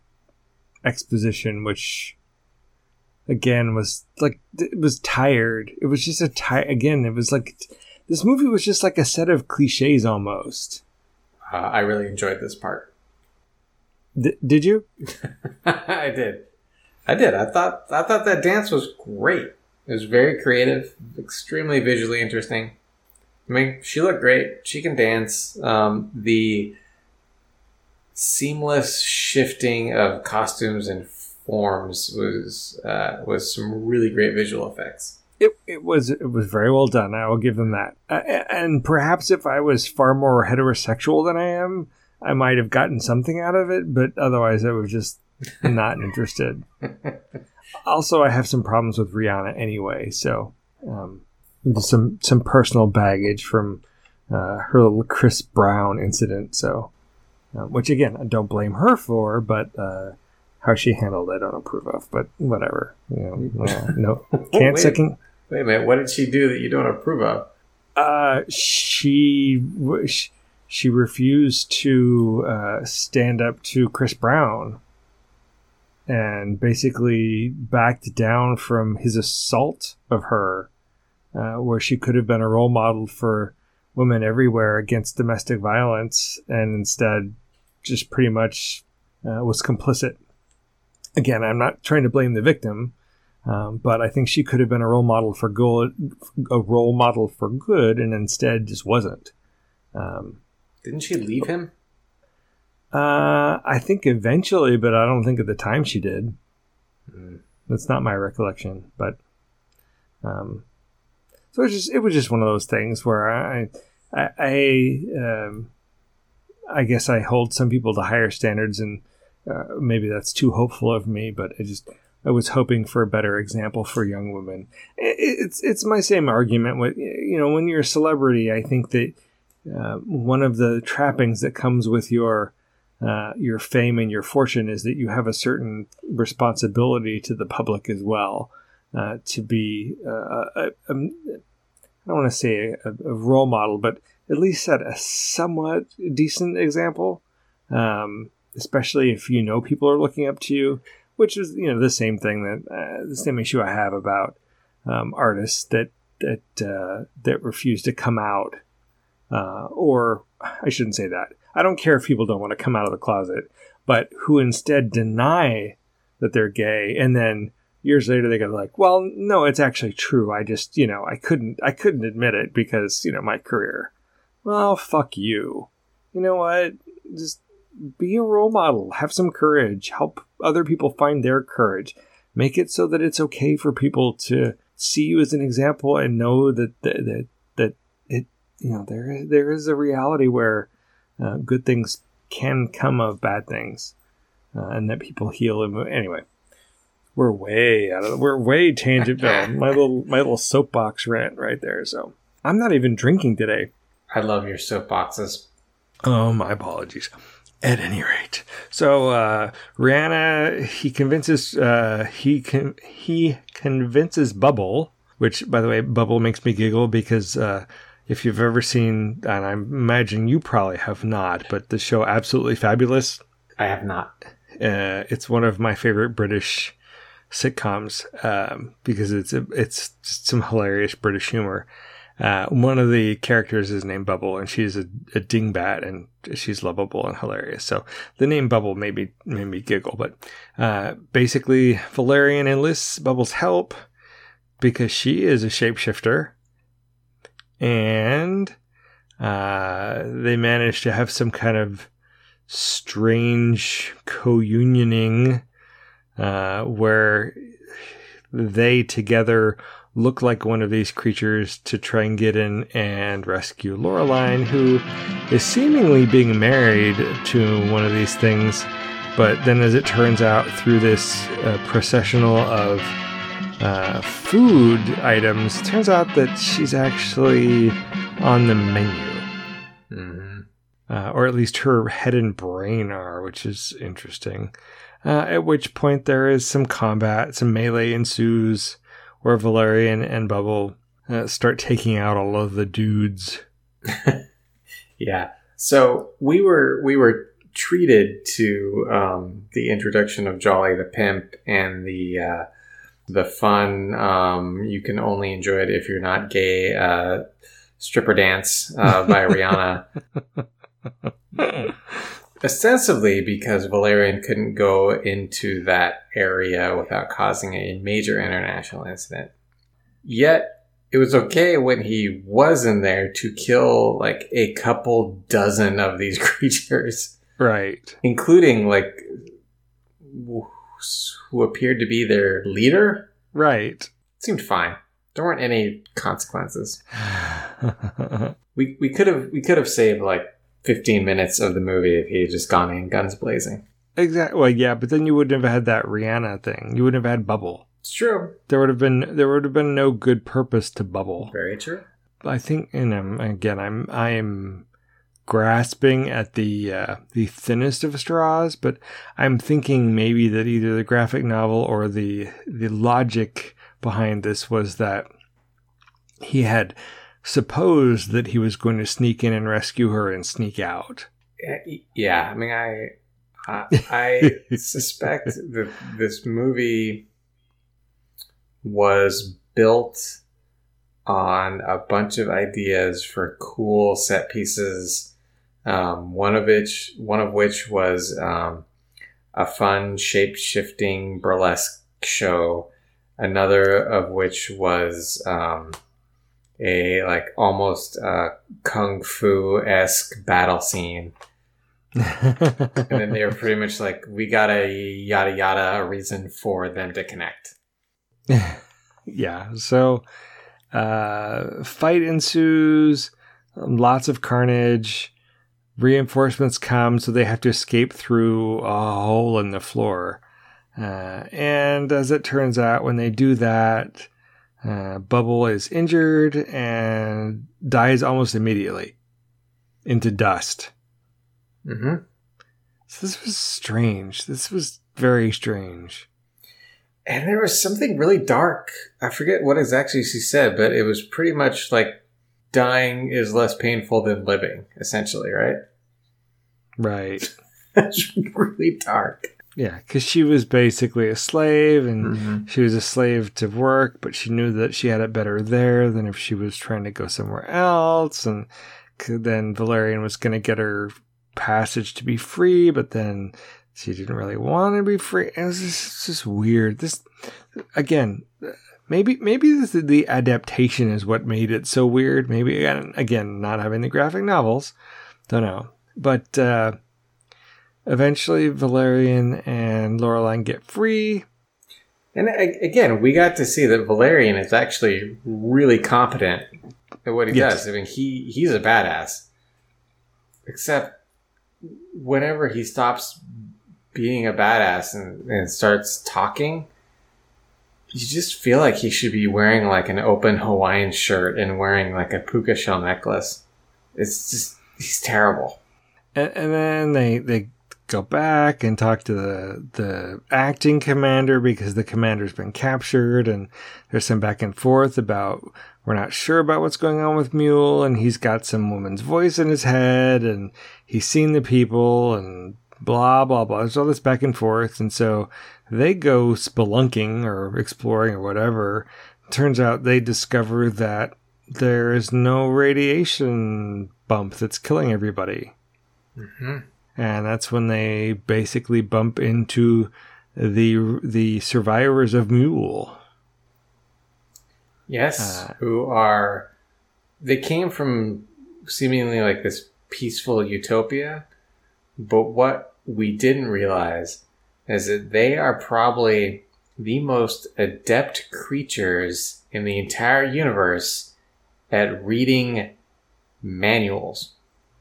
Speaker 2: exposition, which again was like, it was tired. It was just a tired, again, it was like, this movie was just like a set of cliches almost.
Speaker 3: Uh, I really enjoyed this part.
Speaker 2: D- did you?
Speaker 3: I did. I did. I thought I thought that dance was great. It was very creative, extremely visually interesting. I mean, she looked great. She can dance. Um, the seamless shifting of costumes and forms was uh, was some really great visual effects.
Speaker 2: It it was it was very well done. I will give them that. Uh, and perhaps if I was far more heterosexual than I am, I might have gotten something out of it. But otherwise, I was just not interested. Also, I have some problems with Rihanna anyway, so um, some some personal baggage from uh, her little Chris Brown incident. So, uh, which again, I don't blame her for, but uh, how she handled it, I don't approve of. But whatever, you know, uh, no, can't
Speaker 3: wait,
Speaker 2: second.
Speaker 3: Wait a minute, what did she do that you don't approve of?
Speaker 2: Uh, she she refused to uh, stand up to Chris Brown, and basically backed down from his assault of her, uh, where she could have been a role model for women everywhere against domestic violence, and instead just pretty much uh, was complicit. Again, I'm not trying to blame the victim, um, but I think she could have been a role model for good, a role model for good, and instead just wasn't. Um,
Speaker 3: Didn't she leave him?
Speaker 2: Uh, I think eventually, but I don't think at the time she did.
Speaker 3: Mm.
Speaker 2: That's not my recollection, but um, so it was just it was just one of those things where I I I, um, I guess I hold some people to higher standards, and uh, maybe that's too hopeful of me, but I just I was hoping for a better example for young women. It, it's it's my same argument with, you know, when you're a celebrity, I think that uh, one of the trappings that comes with your Uh, your fame and your fortune is that you have a certain responsibility to the public as well, uh, to be, uh, a, a, I don't want to say a, a role model, but at least set a somewhat decent example, um, especially if you know people are looking up to you, which is, you know, the same thing that, uh, the same issue I have about um, artists that, that, uh, that refuse to come out, uh, or I shouldn't say that. I don't care if people don't want to come out of the closet, but who instead deny that they're gay, and then years later they go like, "Well, no, it's actually true. I just, you know, I couldn't, I couldn't admit it because, you know, my career." Well, fuck you. You know what? Just be a role model. Have some courage. Help other people find their courage. Make it so that it's okay for people to see you as an example and know that that that, that it, you know, there there is a reality where Uh, good things can come of bad things, uh, and that people heal. And anyway, we're way out of the, we're way Tangentville. my little my little soapbox rant right there. So I'm not even drinking today.
Speaker 3: I love your soapboxes.
Speaker 2: Oh, my apologies. At any rate, so uh, Rihanna, he convinces uh, he can he convinces Bubble, which, by the way, Bubble makes me giggle because. Uh, If you've ever seen, and I imagine you probably have not, but the show Absolutely Fabulous.
Speaker 3: I have not.
Speaker 2: Uh, it's one of my favorite British sitcoms um, because it's a, it's just some hilarious British humor. Uh, one of the characters is named Bubble, and she's a, a dingbat, and she's lovable and hilarious. So the name Bubble made me, made me giggle. But uh, basically, Valerian enlists Bubble's help because she is a shapeshifter. And uh, they manage to have some kind of strange co-unioning uh, where they together look like one of these creatures to try and get in and rescue Laureline, who is seemingly being married to one of these things. But then as it turns out, through this uh, processional of uh, food items, it turns out that she's actually on the menu.
Speaker 3: Mm-hmm.
Speaker 2: Uh, or at least her head and brain are, which is interesting. Uh, at which point there is some combat, some melee ensues, where Valerian and Bubble uh, start taking out all of the dudes.
Speaker 3: Yeah. So we were we were treated to um, the introduction of Jolly the Pimp and the uh, the fun. Um, you can only enjoy it if you're not gay. Uh, stripper dance uh, by Rihanna. Ostensibly because Valerian couldn't go into that area without causing a major international incident. Yet, it was okay when he was in there to kill like a couple dozen of these creatures.
Speaker 2: Right.
Speaker 3: Including like who appeared to be their leader.
Speaker 2: Right.
Speaker 3: Seemed fine. There weren't any consequences. we we could have we could have saved like fifteen minutes of the movie if he had just gone in guns blazing.
Speaker 2: Exactly. Well, yeah, but then you wouldn't have had that Rihanna thing. You wouldn't have had Bubble.
Speaker 3: It's true.
Speaker 2: There would have been there would have been no good purpose to Bubble.
Speaker 3: Very true.
Speaker 2: I think, and um, again, I'm I am grasping at the uh, the thinnest of straws, but I'm thinking maybe that either the graphic novel or the the logic behind this was that he had supposed that he was going to sneak in and rescue her and sneak out.
Speaker 3: Yeah, I mean, I I, I suspect that this movie was built on a bunch of ideas for cool set pieces. Um, one of which, one of which was um, a fun shape-shifting burlesque show. Another of which was um, a like almost uh, kung fu-esque battle scene. And then they were pretty much like, we got a yada yada a reason for them to connect.
Speaker 2: Yeah, so uh, fight ensues, lots of carnage, reinforcements come, so they have to escape through a hole in the floor. Uh, and as it turns out, when they do that, uh, Bubble is injured and dies almost immediately into dust.
Speaker 3: Mm-hmm.
Speaker 2: So this was strange. This was very strange.
Speaker 3: And there was something really dark. I forget what exactly she said, but it was pretty much like dying is less painful than living, essentially, right?
Speaker 2: Right.
Speaker 3: That's really dark.
Speaker 2: Yeah, because she was basically a slave, and
Speaker 3: Mm-hmm.
Speaker 2: she was a slave to work, but she knew that she had it better there than if she was trying to go somewhere else. And then Valerian was going to get her passage to be free, but then she didn't really want to be free. It was just, it's just weird. This, again, maybe maybe this, the adaptation is what made it so weird. Maybe, again, again not having the graphic novels. Don't know. But uh, eventually Valerian and Laureline get free.
Speaker 3: And again, we got to see that Valerian is actually really competent at what he
Speaker 2: Yes.
Speaker 3: does. I mean, he, he's a badass. Except whenever he stops being a badass and, and starts talking, you just feel like he should be wearing like an open Hawaiian shirt and wearing like a puka shell necklace. It's just, he's terrible.
Speaker 2: And, and then they, they go back and talk to the the acting commander because the commander's been captured, and there's some back and forth about we're not sure about what's going on with Mule, and he's got some woman's voice in his head, and he's seen the people, and blah, blah, blah. There's all this back and forth, and so they go spelunking or exploring or whatever. Turns out they discover that there is no radiation bump that's killing everybody.
Speaker 3: Mm-hmm.
Speaker 2: And that's when they basically bump into the the survivors of Mule.
Speaker 3: Yes,
Speaker 2: Uh,
Speaker 3: who are... They came from seemingly like this peaceful utopia, but what we didn't realize is that they are probably the most adept creatures in the entire universe at reading manuals.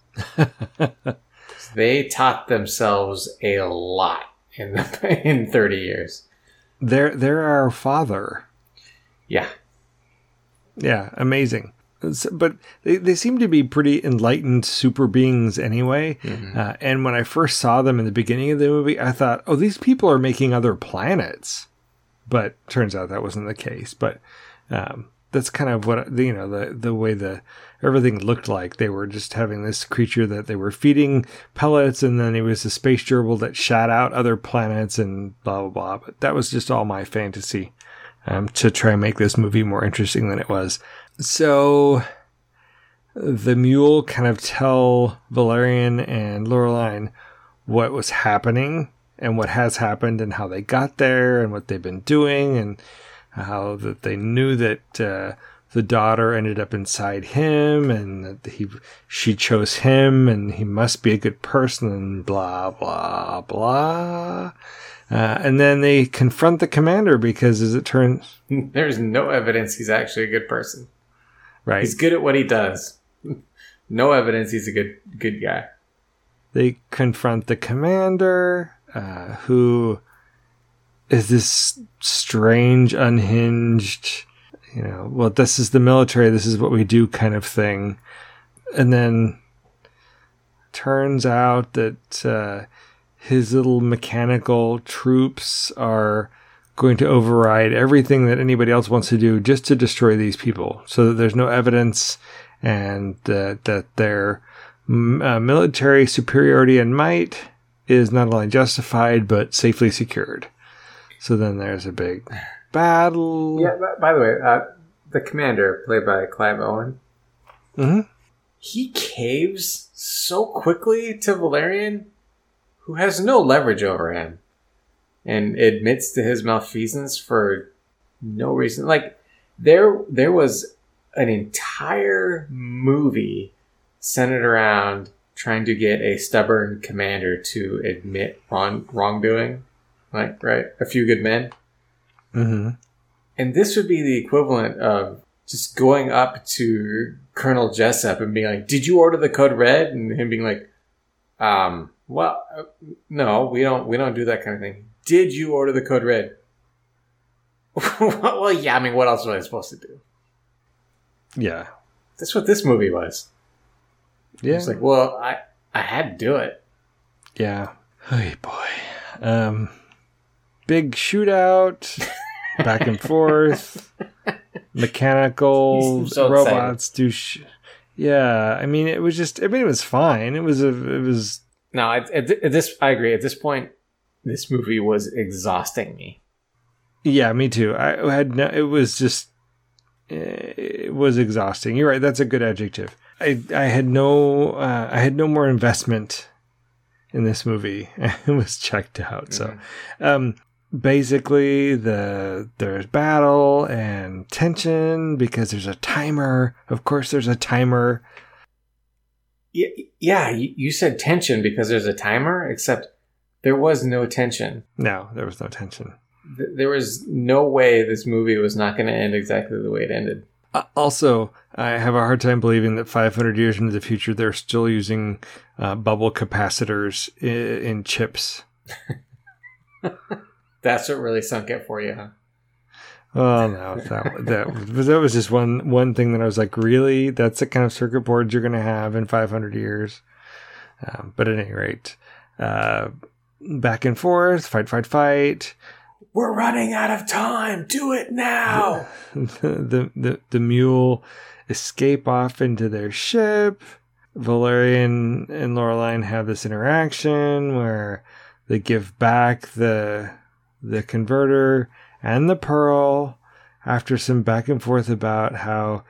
Speaker 3: They taught themselves a lot in the, in thirty years.
Speaker 2: They're they're our father.
Speaker 3: Yeah.
Speaker 2: Yeah, amazing. It's- But they, they seem to be pretty enlightened super beings anyway.
Speaker 3: Mm-hmm.
Speaker 2: Uh, and when I first saw them in the beginning of the movie, I thought, oh, these people are making other planets. But turns out that wasn't the case. But um, that's kind of what, you know, the, the way the everything looked like. They were just having this creature that they were feeding pellets, and then it was a space gerbil that shot out other planets and blah, blah, blah. But that was just all my fantasy um, to try and make this movie more interesting than it was. So the Mule kind of tell Valerian and Laureline what was happening and what has happened and how they got there and what they've been doing and how that they knew that uh, the daughter ended up inside him and that he she chose him and he must be a good person and blah, blah, blah. Uh, and then they confront the commander because, as it turns...
Speaker 3: There's no evidence he's actually a good person.
Speaker 2: Right.
Speaker 3: He's good at what he does. No evidence he's a good good guy.
Speaker 2: They confront the commander, uh, who is this strange, unhinged, you know, well, this is the military, this is what we do kind of thing. And then turns out that uh, his little mechanical troops are going to override everything that anybody else wants to do just to destroy these people, so that there's no evidence and uh, that their mm, uh, military superiority and might is not only justified but safely secured. So then there's a big battle.
Speaker 3: Yeah, by- by the way, uh, the commander, played by Clive Owen,
Speaker 2: Mm-hmm.
Speaker 3: he caves so quickly to Valerian, who has no leverage over him, and admits to his malfeasance for no reason. Like, there there was an entire movie centered around trying to get a stubborn commander to admit wrong, wrongdoing. Like, right? A Few Good Men.
Speaker 2: Mm-hmm.
Speaker 3: And this would be the equivalent of just going up to Colonel Jessup and being like, "Did you order the code red?" And him being like, um, well, uh, no, we don't, we don't do that kind of thing. Did you order the code red? Well, yeah, I mean, what else was I supposed to do?
Speaker 2: Yeah.
Speaker 3: That's what this movie was.
Speaker 2: Yeah.
Speaker 3: It's like, well, I, I had to do it.
Speaker 2: Yeah. Hey, boy. Um, big shootout, back and forth, mechanical
Speaker 3: I'm so
Speaker 2: robots do. Sh- yeah, I mean, it was just. I mean, it was fine. It was a. It was.
Speaker 3: No, at, at, th- at this, I agree. At this point, this movie was exhausting me.
Speaker 2: Yeah, me too. I had no. It was just. It was exhausting. You're right. That's a good adjective. I I had no. Uh, I had no more investment in this movie. It was checked out. So,
Speaker 3: Mm-hmm.
Speaker 2: um, basically, the there's battle and tension because there's a timer. Of course, there's a timer.
Speaker 3: Yeah, yeah. You, you said tension because there's a timer, except there was no tension.
Speaker 2: No, there was no tension.
Speaker 3: Th- There was no way this movie was not going to end exactly the way it ended.
Speaker 2: Uh, also, I have a hard time believing that five hundred years into the future, they're still using uh, bubble capacitors in, in chips.
Speaker 3: That's what really sunk it for you, huh?
Speaker 2: Oh no, that that was, that was just one one thing that I was like, really? That's the kind of circuit boards you're going to have in five hundred years? Um, but at any rate, uh, back and forth, fight, fight, fight.
Speaker 3: We're running out of time. Do it now.
Speaker 2: the, the the mule escape off into their ship. Valerian and Laureline have this interaction where they give back the the converter and the pearl after some back and forth about how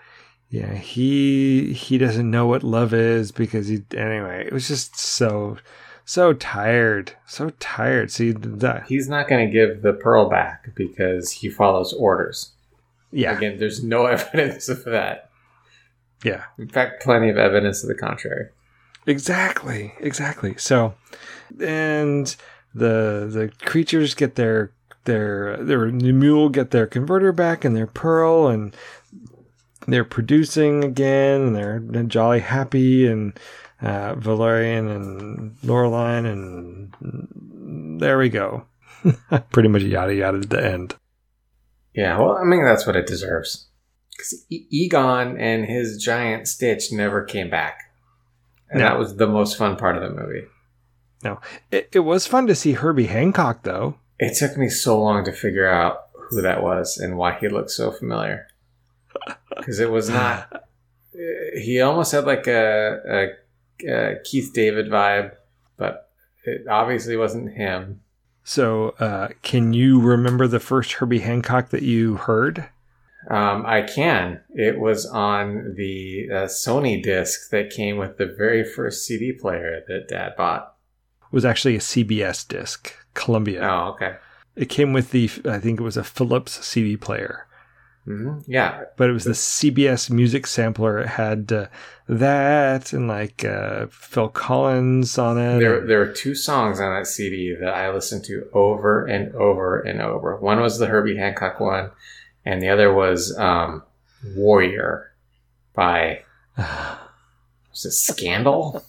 Speaker 2: Yeah, he he doesn't know what love is because he anyway. It was just so so tired, so tired. See, the,
Speaker 3: He's not going to give the pearl back because he follows orders.
Speaker 2: yeah,
Speaker 3: Again, there's no evidence of that.
Speaker 2: yeah,
Speaker 3: In fact, plenty of evidence to the contrary.
Speaker 2: exactly, exactly. So, and the the creatures get their their their the mule get their converter back and their pearl, and they're producing again, and they're jolly happy, and uh, Valerian and Laureline, and there we go. Pretty much yada yada at the end.
Speaker 3: Yeah, well, I mean, that's what it deserves. Because e- Egon and his giant Stitch never came back. And
Speaker 2: No.
Speaker 3: that was the most fun part of the movie.
Speaker 2: No, it, it was fun to see Herbie Hancock, though.
Speaker 3: It took me so long to figure out who that was and why he looked so familiar. Because it was not... He almost had like a, a, a Keith David vibe, but it obviously wasn't him.
Speaker 2: So, uh, can you remember the first Herbie Hancock that you heard?
Speaker 3: Um, I can. It was on the uh, Sony disc that came with the very first C D player that Dad bought.
Speaker 2: It was actually a C B S disc, Columbia.
Speaker 3: Oh, okay.
Speaker 2: It came with the, I think it was a Philips C D player.
Speaker 3: Mm-hmm. Yeah.
Speaker 2: But it was the C B S music sampler. It had uh, that and like uh, Phil Collins on it.
Speaker 3: There, there were two songs on that C D that I listened to over and over and over. One was the Herbie Hancock one, and the other was um, Warrior by, was it Scandal?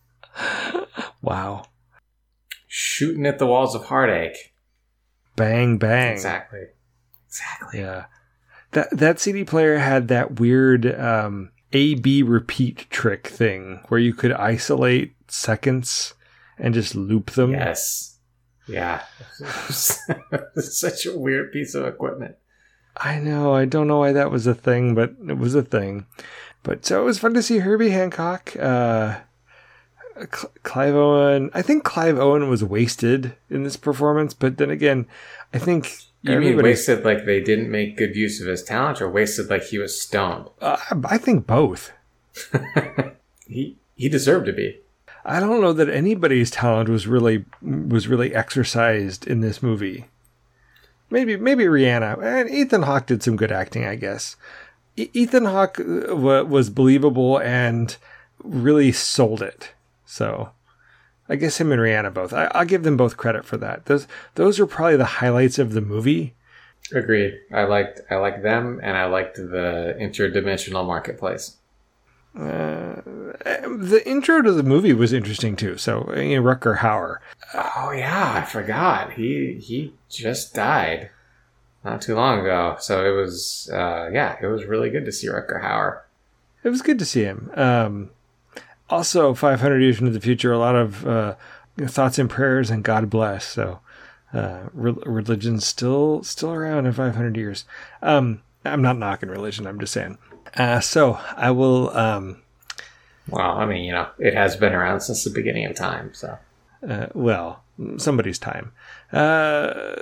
Speaker 2: Wow.
Speaker 3: Shooting at the Walls of Heartache.
Speaker 2: Bang, bang.
Speaker 3: Exactly. Exactly.
Speaker 2: Yeah. That that C D player had that weird um, A B repeat trick thing where you could isolate seconds and just loop them.
Speaker 3: Yes. Yeah. Such a weird piece of equipment.
Speaker 2: I know. I don't know why that was a thing, but it was a thing. But so it was fun to see Herbie Hancock. Uh, Cl- Clive Owen. I think Clive Owen was wasted in this performance, but then again, I think
Speaker 3: You mean
Speaker 2: everybody-
Speaker 3: wasted like they didn't make good use of his talent, or wasted like he was stoned?
Speaker 2: Uh, I think both.
Speaker 3: He he deserved to be.
Speaker 2: I don't know that anybody's talent was really was really exercised in this movie. Maybe maybe Rihanna and Ethan Hawke did some good acting, I guess. E- Ethan Hawke uh, w- was believable and really sold it. So, I guess him and Rihanna both. I- I'll give them both credit for that. Those those are probably the highlights of the movie.
Speaker 3: Agreed. I liked I liked them, and I liked the interdimensional marketplace.
Speaker 2: Uh, the intro to the movie was interesting too. So, you know, Rutger Hauer.
Speaker 3: Oh yeah, I forgot. He he just died not too long ago. So it was uh, yeah, it was really good to see Rutger Hauer.
Speaker 2: It was good to see him. Um, also, five hundred years into the future, a lot of uh, thoughts and prayers and God bless. So, uh, re- religion's still still around in five hundred years. Um, I'm not knocking religion. I'm just saying. Uh, so I will. Um,
Speaker 3: Well, I mean, you know, it has been around since the beginning of time. So
Speaker 2: uh, well, somebody's time. Uh,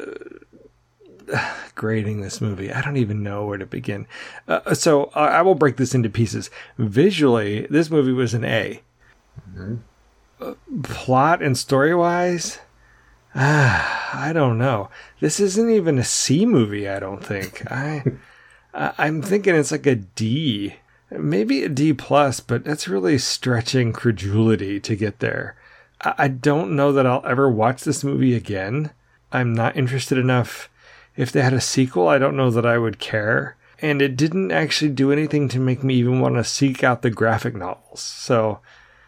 Speaker 2: grading this movie, I don't even know where to begin. Uh, so I, I will break this into pieces. Visually, this movie was an A.
Speaker 3: Mm-hmm.
Speaker 2: Uh, plot and story wise, ah, I don't know. This isn't even a C movie. I don't think. I, I I'm thinking it's like a D, maybe a D plus, but that's really stretching credulity to get there. I, I don't know that I'll ever watch this movie again. I'm not interested enough. If they had a sequel, I don't know that I would care. And it didn't actually do anything to make me even want to seek out the graphic novels. So,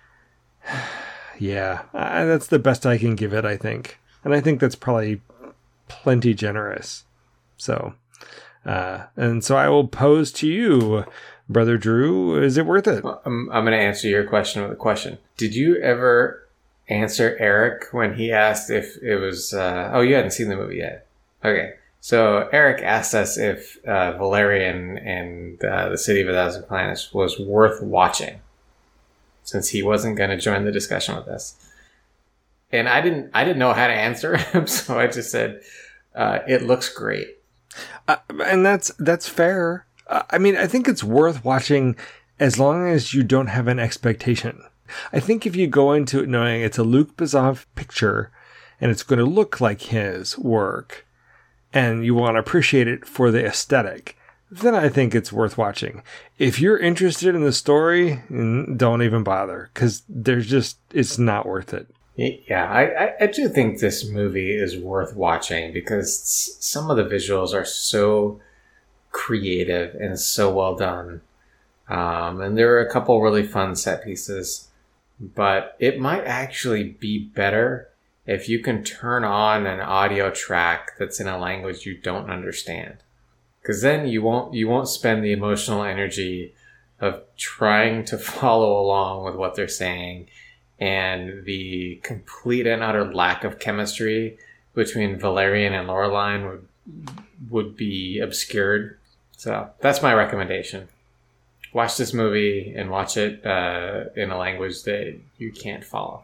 Speaker 2: yeah, I, that's the best I can give it, I think. And I think that's probably plenty generous. So, uh, and so I will pose to you, Brother Drew, is it worth it?
Speaker 3: well, I'm I'm going to answer your question with a question. Did you ever answer Eric when he asked if it was? Uh, oh, you hadn't seen the movie yet. Okay. So Eric asked us if uh, Valerian and uh, the City of a Thousand Planets was worth watching, since he wasn't going to join the discussion with us. And I didn't, I didn't know how to answer him, so I just said, uh, "It looks great."
Speaker 2: Uh, and that's that's fair. Uh, I mean, I think it's worth watching as long as you don't have an expectation. I think if you go into it knowing it's a Luc Besson picture and it's going to look like his work and you want to appreciate it for the aesthetic, then I think it's worth watching. If you're interested in the story, don't even bother, because there's just, it's not worth it.
Speaker 3: Yeah, I, I do think this movie is worth watching because some of the visuals are so creative and so well done. Um, and there are a couple really fun set pieces, but it might actually be better if you can turn on an audio track that's in a language you don't understand. Because then you won't you won't spend the emotional energy of trying to follow along with what they're saying, and the complete and utter lack of chemistry between Valerian and Laureline would would be obscured. So that's my recommendation. Watch this movie and watch it uh, in a language that you can't follow.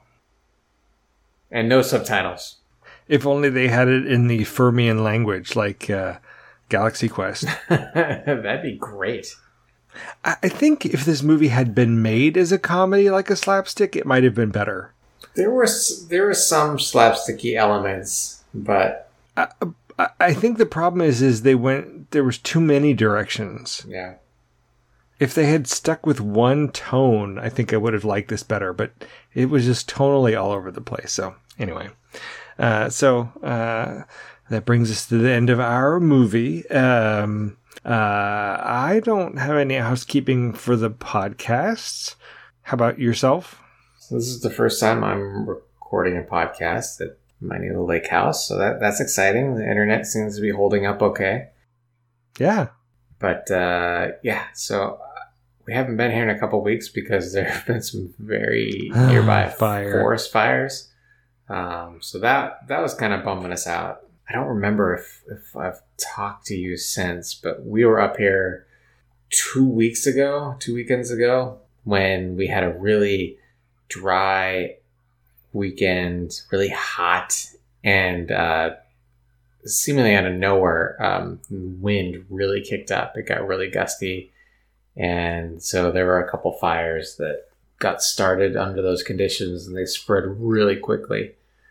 Speaker 3: And no subtitles.
Speaker 2: If only they had it in the Fermian language, like uh, Galaxy Quest.
Speaker 3: That'd be great.
Speaker 2: I think if this movie had been made as a comedy, like a slapstick, it might have been better.
Speaker 3: There were there were some slapsticky elements, but
Speaker 2: I, I think the problem is is they went there was too many directions.
Speaker 3: Yeah.
Speaker 2: If they had stuck with one tone, I think I would have liked this better. But it was just tonally all over the place. So anyway, uh, so uh, that brings us to the end of our movie. Um, Uh, I don't have any housekeeping for the podcasts. How about yourself?
Speaker 3: So this is the first time I'm recording a podcast at my new lake house, so that that's exciting. The internet seems to be holding up okay.
Speaker 2: Yeah.
Speaker 3: But, uh, yeah, so we haven't been here in a couple weeks because there have been some very nearby
Speaker 2: Fire.
Speaker 3: forest fires. Um, so that, that was kind of bumming us out. I don't remember if, if I've talked to you since, but we were up here two weeks ago, two weekends ago, when we had a really dry weekend, really hot, and uh, seemingly out of nowhere, um, wind really kicked up. It got really gusty. And so there were a couple fires that got started under those conditions, and they spread really quickly.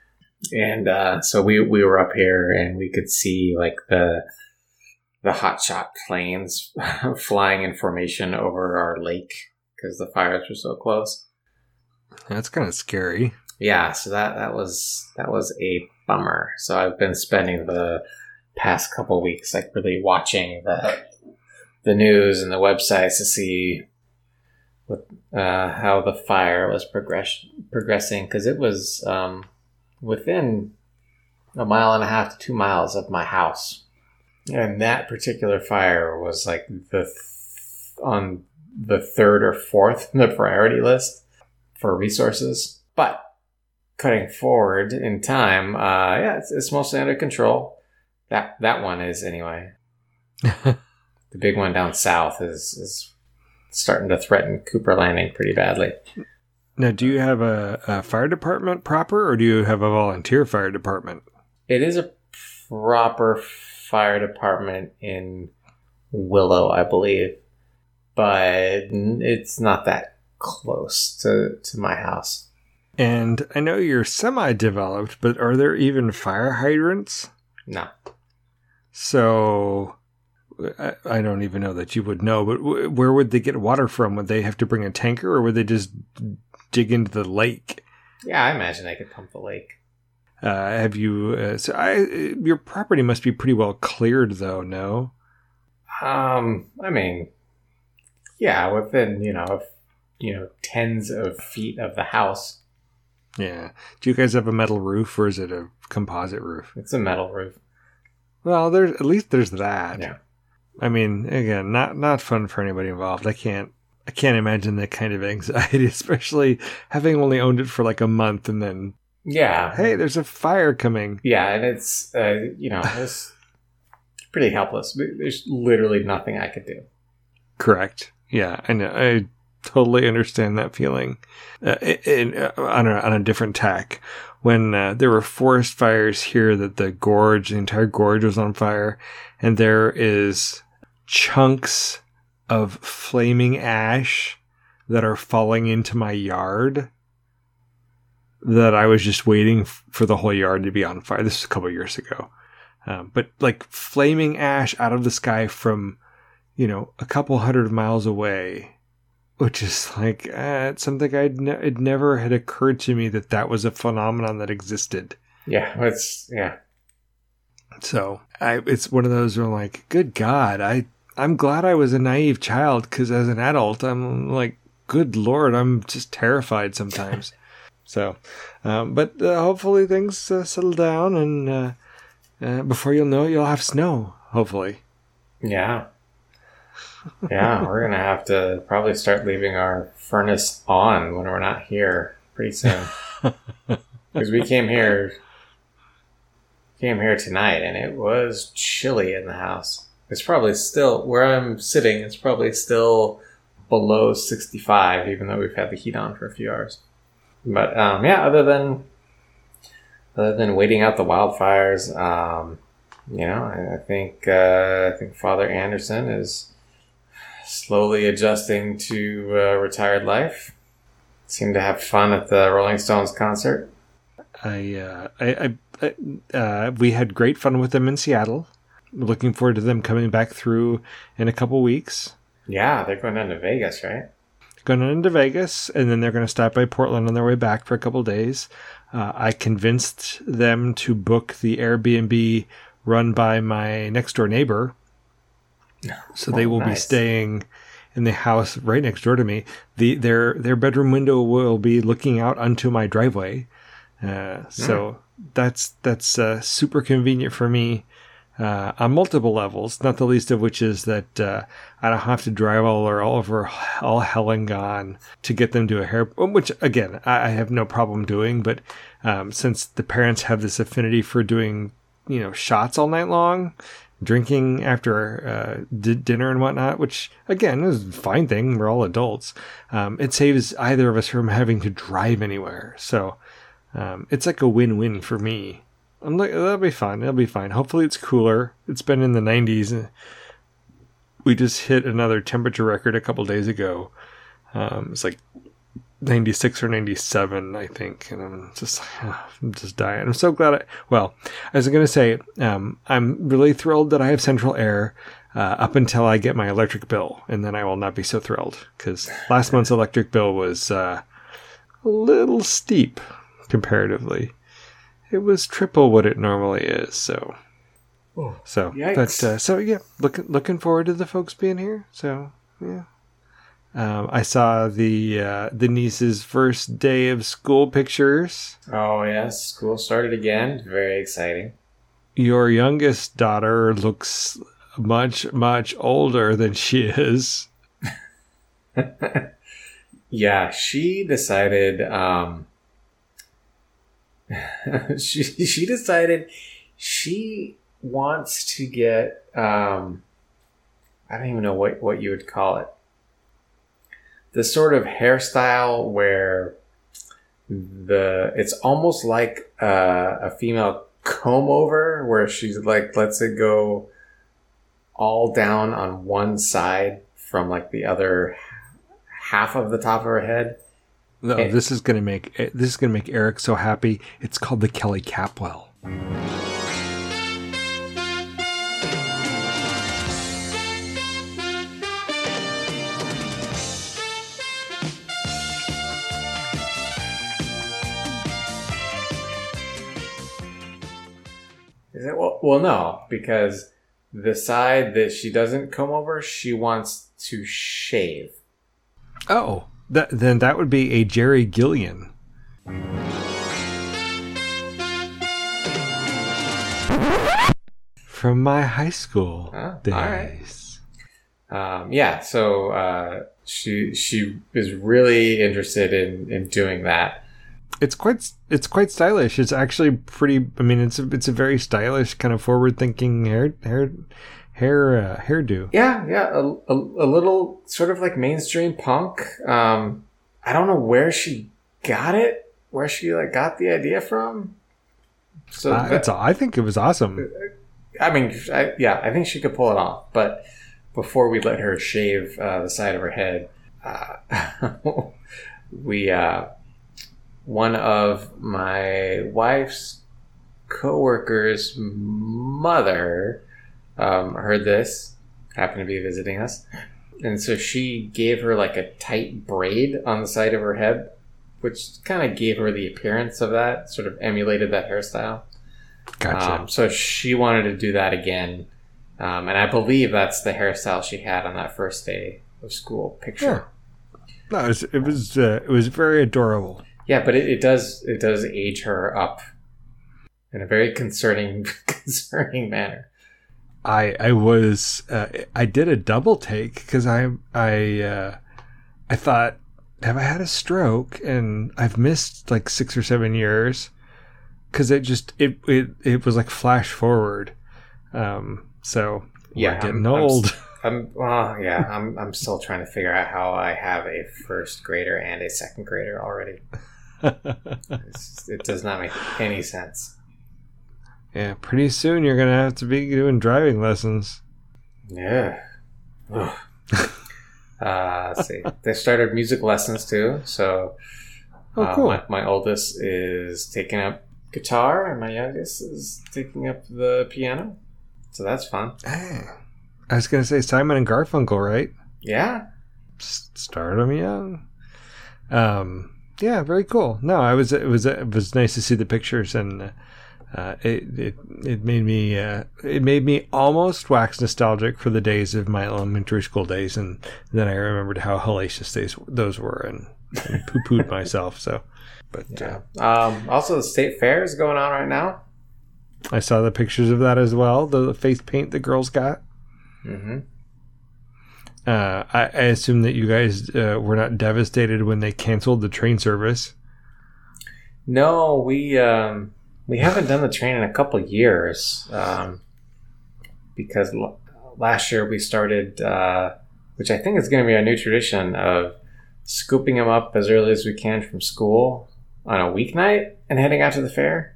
Speaker 3: And uh, so we, we were up here and we could see like the the hotshot planes flying in formation over our lake because the fires were so close.
Speaker 2: That's kind of scary.
Speaker 3: Yeah, so that, that was that was a bummer. So I've been spending the past couple weeks like really watching the the news and the websites to see what uh, how the fire was progress progressing because it was. Um, within a mile and a half to two miles of my house. And that particular fire was like the th- on the third or fourth in the priority list for resources. But cutting forward in time, uh, yeah, it's, it's mostly under control. That that one is anyway. The big one down south is, is starting to threaten Cooper Landing pretty badly.
Speaker 2: Now, do you have a, a fire department proper, or do you have a volunteer fire department?
Speaker 3: It is a proper fire department in Willow, I believe, but it's not that close to, to my house.
Speaker 2: And I know you're semi-developed, but are there even fire hydrants?
Speaker 3: No.
Speaker 2: So, I, I don't even know that you would know, but w- where would they get water from? Would they have to bring a tanker, or would they just dig into the lake?
Speaker 3: Yeah, I imagine they could pump the lake.
Speaker 2: Uh, have you? Uh, so, I your property must be pretty well cleared, though. No.
Speaker 3: Um, I mean, yeah, within you know, you know, tens of feet of the house.
Speaker 2: Yeah. Do you guys have a metal roof, or is it a composite roof?
Speaker 3: It's a metal roof.
Speaker 2: Well, there's at least there's that.
Speaker 3: Yeah.
Speaker 2: I mean, again, not not fun for anybody involved. I can't. I can't imagine that kind of anxiety, especially having only owned it for like a month and then,
Speaker 3: yeah,
Speaker 2: hey, there's a fire coming.
Speaker 3: Yeah, and it's, uh, you know, it's pretty helpless. There's literally nothing I could do.
Speaker 2: Correct. Yeah, I know. I totally understand that feeling. Uh, in, uh, on, a, on a different tack, when uh, there were forest fires here that the gorge, the entire gorge was on fire, and there is chunks of flaming ash that are falling into my yard that I was just waiting f- for the whole yard to be on fire. This was a couple of years ago. Um, but like flaming ash out of the sky from, you know, a couple hundred miles away, which is like, uh, it's something I'd ne- it never had occurred to me that that was a phenomenon that existed.
Speaker 3: Yeah, it's, yeah.
Speaker 2: So I, it's one of those where I'm like, good God, I, I'm glad I was a naive child, because as an adult, I'm like, good Lord, I'm just terrified sometimes. so, um, but uh, hopefully things uh, settle down, and uh, uh, before you'll know it, you'll have snow, hopefully.
Speaker 3: Yeah. Yeah, we're going to have to probably start leaving our furnace on when we're not here pretty soon. Because we came here, came here tonight, and it was chilly in the house. It's probably still, where I'm sitting, it's probably still below sixty-five, even though we've had the heat on for a few hours. But um, yeah, other than other than waiting out the wildfires, um, you know, I, I think uh, I think Father Anderson is slowly adjusting to uh, retired life. Seemed to have fun at the Rolling Stones concert.
Speaker 2: I, uh, I, I, uh, we had great fun with them in Seattle. Looking forward to them coming back through in a couple weeks.
Speaker 3: Yeah, they're going down to Vegas, right?
Speaker 2: Going into Vegas, and then they're going to stop by Portland on their way back for a couple days. Uh, I convinced them to book the Airbnb run by my next door neighbor. So they
Speaker 3: Oh,
Speaker 2: will
Speaker 3: nice.
Speaker 2: be staying in the house right next door to me. The their their bedroom window will be looking out onto my driveway. Uh, so that's that's uh, super convenient for me. Uh, on multiple levels, not the least of which is that uh, I don't have to drive all or all over all hell and gone to get them to a hair, which again I, I have no problem doing. But um, since the parents have this affinity for doing, you know, shots all night long, drinking after uh, d- dinner and whatnot, which again is a fine thing. We're all adults. Um, it saves either of us from having to drive anywhere. So um, it's like a win-win for me. I'm like, that'll be fine. It'll be fine. Hopefully it's cooler. It's been in the nineties. We just hit another temperature record a couple days ago. Um, it's like ninety-six or ninety-seven, I think. And I'm just, I'm just dying. I'm so glad I, well, I was going to say, um, I'm really thrilled that I have central air uh, up until I get my electric bill. And then I will not be so thrilled, because last month's electric bill was uh, a little steep comparatively. It was triple what it normally is, so.
Speaker 3: Oh,
Speaker 2: so,
Speaker 3: yikes.
Speaker 2: but uh, so yeah, looking looking forward to the folks being here. So yeah, um, I saw the uh, the niece's first day of school pictures.
Speaker 3: Oh yes, school started again. Very exciting.
Speaker 2: Your youngest daughter looks much much older than she is.
Speaker 3: Yeah, she decided. Um, she she decided she wants to get. Um, I don't even know what what you would call it. The sort of hairstyle where the it's almost like uh, a female comb over, where she's like lets it go all down on one side from like the other half of the top of her head.
Speaker 2: No,
Speaker 3: Hey.
Speaker 2: this is gonna make this is gonna make Eric so happy. It's called the Kelly Capwell.
Speaker 3: Is it well? Well, no, because the side that she doesn't comb over, she wants to shave.
Speaker 2: Oh, that, then that would be a Jerry Gillian. From my high school
Speaker 3: Oh,
Speaker 2: days.
Speaker 3: Um, yeah, so uh, she she is really interested in, in doing that.
Speaker 2: It's quite it's quite stylish. It's actually pretty. I mean, it's a, it's a very stylish kind of forward thinking hair hair hair uh, hairdo.
Speaker 3: Yeah, yeah, a, a, a little sort of like mainstream punk. Um, I don't know where she got it, where she like got the idea from. So
Speaker 2: Uh,
Speaker 3: that-
Speaker 2: it's I think it was awesome.
Speaker 3: I mean, I, yeah, I think she could pull it off, but before we let her shave uh, the side of her head, uh, we uh, one of my wife's coworkers' mother um, heard this, happened to be visiting us, and so she gave her like a tight braid on the side of her head, which kind of gave her the appearance of that, sort of emulated that hairstyle.
Speaker 2: Gotcha.
Speaker 3: Um, so she wanted to do that again. Um, and I believe that's the hairstyle she had on that first day of school picture.
Speaker 2: Yeah. No, it was it was, uh, it was very adorable.
Speaker 3: Yeah, but it, it does it does age her up in a very concerning concerning manner.
Speaker 2: I I was uh, I did a double take because I I uh, I thought, have I had a stroke? And I've missed like six or seven years because it just it, it it was like flash forward. Um, so
Speaker 3: Yeah,
Speaker 2: we're getting
Speaker 3: I'm,
Speaker 2: old.
Speaker 3: I'm, I'm well, yeah, I'm I'm still trying to figure out how I have a first grader and a second grader already. It's, it does not make any sense.
Speaker 2: Yeah, pretty soon you're gonna have to be doing driving lessons.
Speaker 3: Yeah. Ugh. uh, let's see. They started music lessons too. So
Speaker 2: Oh,
Speaker 3: uh,
Speaker 2: cool.
Speaker 3: my, my oldest is taking up guitar, and my youngest is taking up the piano. So that's fun.
Speaker 2: Ah, I was gonna say Simon and Garfunkel, right?
Speaker 3: Yeah.
Speaker 2: S- Start them young. Um, yeah, very cool. No, I was it was it was nice to see the pictures, and uh, it it it made me uh, it made me almost wax nostalgic for the days of my elementary school days, and then I remembered how hellacious days those were, and, and poo pooed myself. So, but
Speaker 3: Yeah.
Speaker 2: uh,
Speaker 3: Um, also, the state fair is going on right now.
Speaker 2: I saw the pictures of that as well. The face paint the girls got.
Speaker 3: Mm-hmm.
Speaker 2: Uh, I, I assume that you guys uh, were not devastated when they canceled the train service.
Speaker 3: No, we um, we haven't done the train in a couple of years um, because l- last year we started, uh, which I think is going to be a new tradition of scooping them up as early as we can from school on a weeknight and heading out to the fair.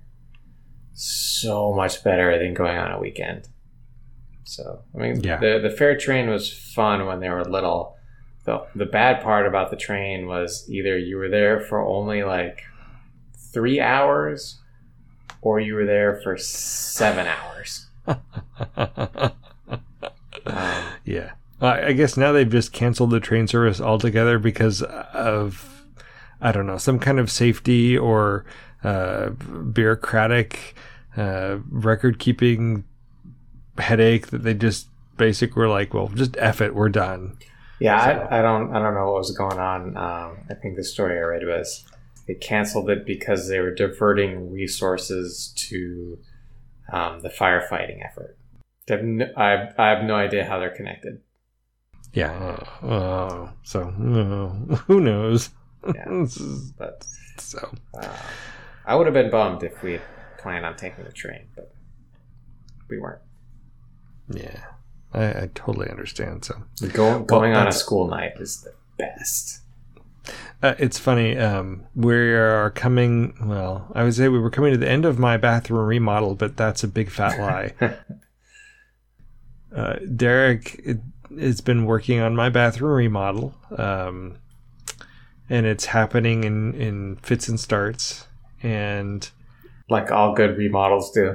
Speaker 3: So much better than going on a weekend. So, I mean,
Speaker 2: Yeah.
Speaker 3: the the fair train was fun when they were little. The, the bad part about the train was either you were there for only like three hours or you were there for seven hours. Um,
Speaker 2: Yeah. I I guess now they've just canceled the train service altogether because of, I don't know, some kind of safety or uh, bureaucratic uh, record keeping headache that they just basically were like, well, just F it, we're done.
Speaker 3: yeah,
Speaker 2: So-
Speaker 3: I, I don't I don't know what was going on. Um, I think the story I read was they canceled it because they were diverting resources to um, the firefighting effort. I have, no, I, have, I have no idea how they're connected.
Speaker 2: Yeah. Uh, so uh, who knows?
Speaker 3: Yeah. But
Speaker 2: So
Speaker 3: uh, I would have been bummed if we had planned on taking the train, but we weren't.
Speaker 2: yeah, I, I totally understand. So
Speaker 3: Go, going on a
Speaker 2: that's-
Speaker 3: school night is the best.
Speaker 2: uh, it's funny. Um, we are coming. Well, I would say we were coming to the end of my bathroom remodel, but that's a big fat lie. uh, Derek it, has been working on my bathroom remodel, um, and it's happening in in fits and starts. And
Speaker 3: Like all good remodels do.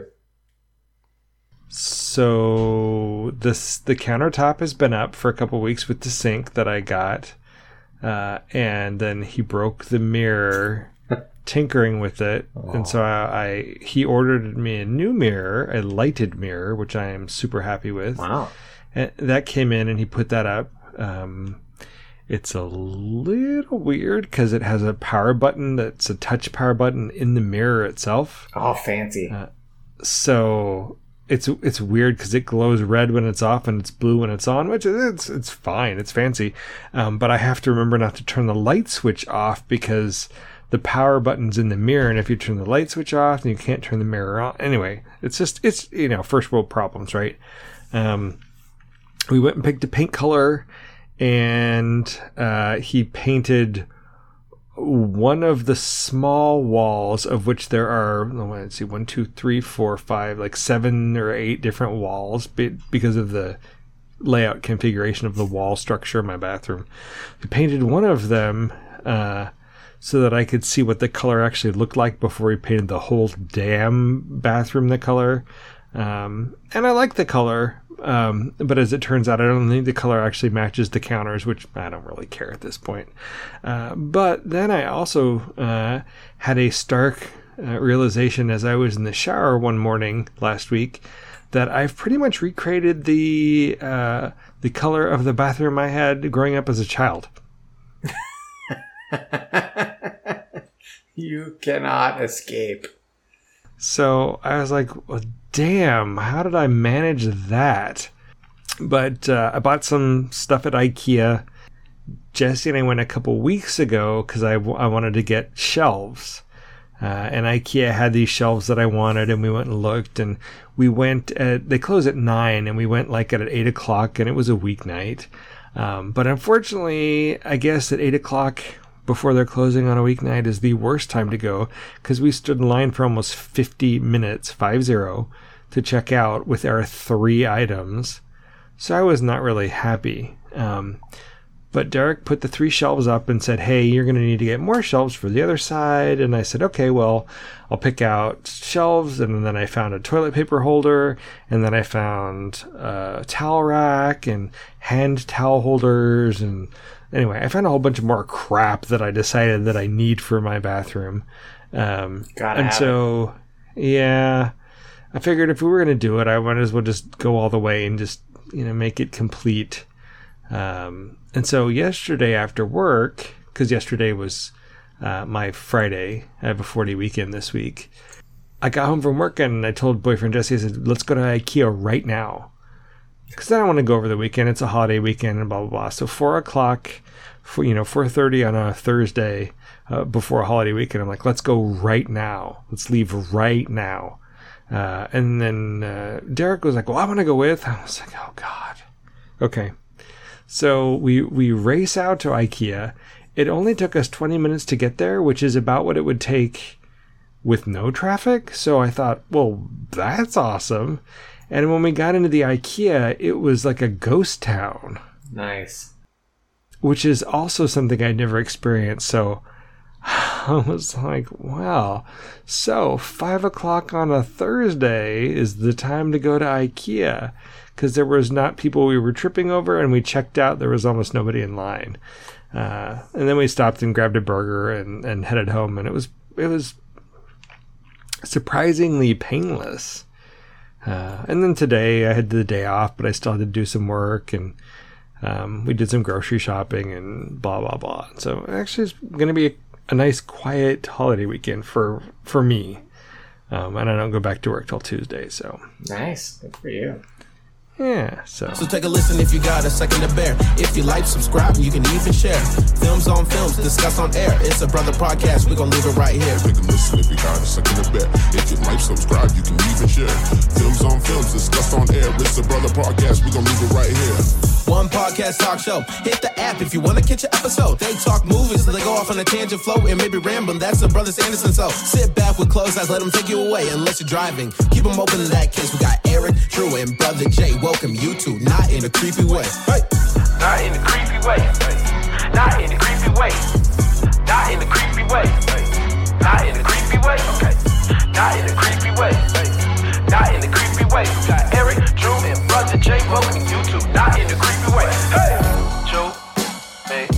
Speaker 2: so this the countertop has been up for a couple weeks with the sink that I got, uh, and then he broke the mirror tinkering with it, and so I, I he ordered me a new mirror, a lighted mirror, which I am super happy with.
Speaker 3: Wow.
Speaker 2: And that came in, and he put that up. Um, it's a little weird because it has a power button that's a touch power button in the mirror itself.
Speaker 3: Oh, fancy.
Speaker 2: Uh, So it's it's weird because it glows red when it's off and it's blue when it's on, which is it's it's fine, it's fancy. Um, but I have to remember not to turn the light switch off because the power button's in the mirror, and if you turn the light switch off, then you can't turn the mirror on. Anyway, it's just it's you know first world problems, right? Um, we went and picked a paint color, and uh, he painted one of the small walls, of which there are, let's see, one, two, three, four, five, like seven or eight different walls be- because of the layout configuration of the wall structure of my bathroom. We painted one of them uh, so that I could see what the color actually looked like before we painted the whole damn bathroom the color. Um, and I like the color, um, but as it turns out, I don't think the color actually matches the counters, which I don't really care at this point. Uh, but then I also uh, had a stark uh, realization as I was in the shower one morning last week that I've pretty much recreated the uh, the color of the bathroom I had growing up as a child.
Speaker 3: You cannot escape.
Speaker 2: So I was like, well, damn, how did I manage that? But uh, I bought some stuff at IKEA. Jesse and I went a couple weeks ago because I, w- I wanted to get shelves. Uh, and IKEA had these shelves that I wanted, and we went and looked, and we went at, they close at nine, and we went like at eight o'clock, and it was a weeknight. Um, but unfortunately, I guess at eight o'clock before they're closing on a weeknight is the worst time to go, because we stood in line for almost fifty minutes, five zero, to check out with our three items. So I was not really happy. Um, But Derek put the three shelves up and said, hey, you're going to need to get more shelves for the other side. And I said, okay, well, I'll pick out shelves. And then I found a toilet paper holder. And then I found a towel rack and hand towel holders. And anyway, I found a whole bunch of more crap that I decided that I need for my bathroom. Um,
Speaker 3: Gotta
Speaker 2: and
Speaker 3: have
Speaker 2: so, it. yeah, I figured if we were going to do it, I might as well just go all the way and just, you know, make it complete. Um, and so yesterday after work, because yesterday was uh, my Friday, I have a forty weekend this week, I got home from work and I told boyfriend Jesse, I said, let's go to IKEA right now. Because I don't want to go over the weekend. It's a holiday weekend and blah, blah, blah. So four o'clock, for, you know, four thirty on a Thursday uh, before a holiday weekend, I'm like, let's go right now. Let's leave right now. Uh, and then uh, Derek was like, well, I want to go with. I was like, oh, God. Okay. So we we race out to IKEA. It only took us twenty minutes to get there, which is about what it would take with no traffic. So I thought, well, that's awesome. And when we got into the IKEA, it was like a ghost town.
Speaker 3: Nice.
Speaker 2: Which is also something I'd never experienced. So I was like, wow. So five o'clock on a Thursday is the time to go to IKEA. Because there was not people we were tripping over, and we checked out. There was almost nobody in line. Uh, and then we stopped and grabbed a burger and, and headed home. And it was it was surprisingly painless. Uh, and then today I had the day off, but I still had to do some work. And um, we did some grocery shopping and blah, blah, blah. So actually it's going to be a, a nice, quiet holiday weekend for, for me. Um, and I don't go back to work till Tuesday. So
Speaker 3: Nice. Good for you.
Speaker 2: Yeah, so.
Speaker 1: So take a listen if you got a second to bear. If you like, subscribe, you can even share. Films on films, discuss on air. It's a brother podcast, we're gonna leave it right here.
Speaker 8: Take a listen if you got a second to bear. If you like, subscribe, you can even share. Films on films, discuss on air. It's a brother podcast, we're gonna leave it right here.
Speaker 1: One podcast talk show. Hit the app if you want to catch an episode. They talk movies, so they go off on a tangent flow and maybe rambling. That's the Brothers Anderson. So sit back with closed eyes, let them take you away. Unless you're driving, keep them open in that case. We got Eric, Drew, and Brother Jay. Welcome you to Not in a Creepy Way. Hey.
Speaker 9: Not in a creepy way. Not in a creepy way. Not in a creepy way. Not in a creepy way. Okay. Not in a creepy way. Not in a creepy way. Got Eric, Drew, and Brother Jay. Welcome you to Not in a Creepy Way. Hey, Drew, hey,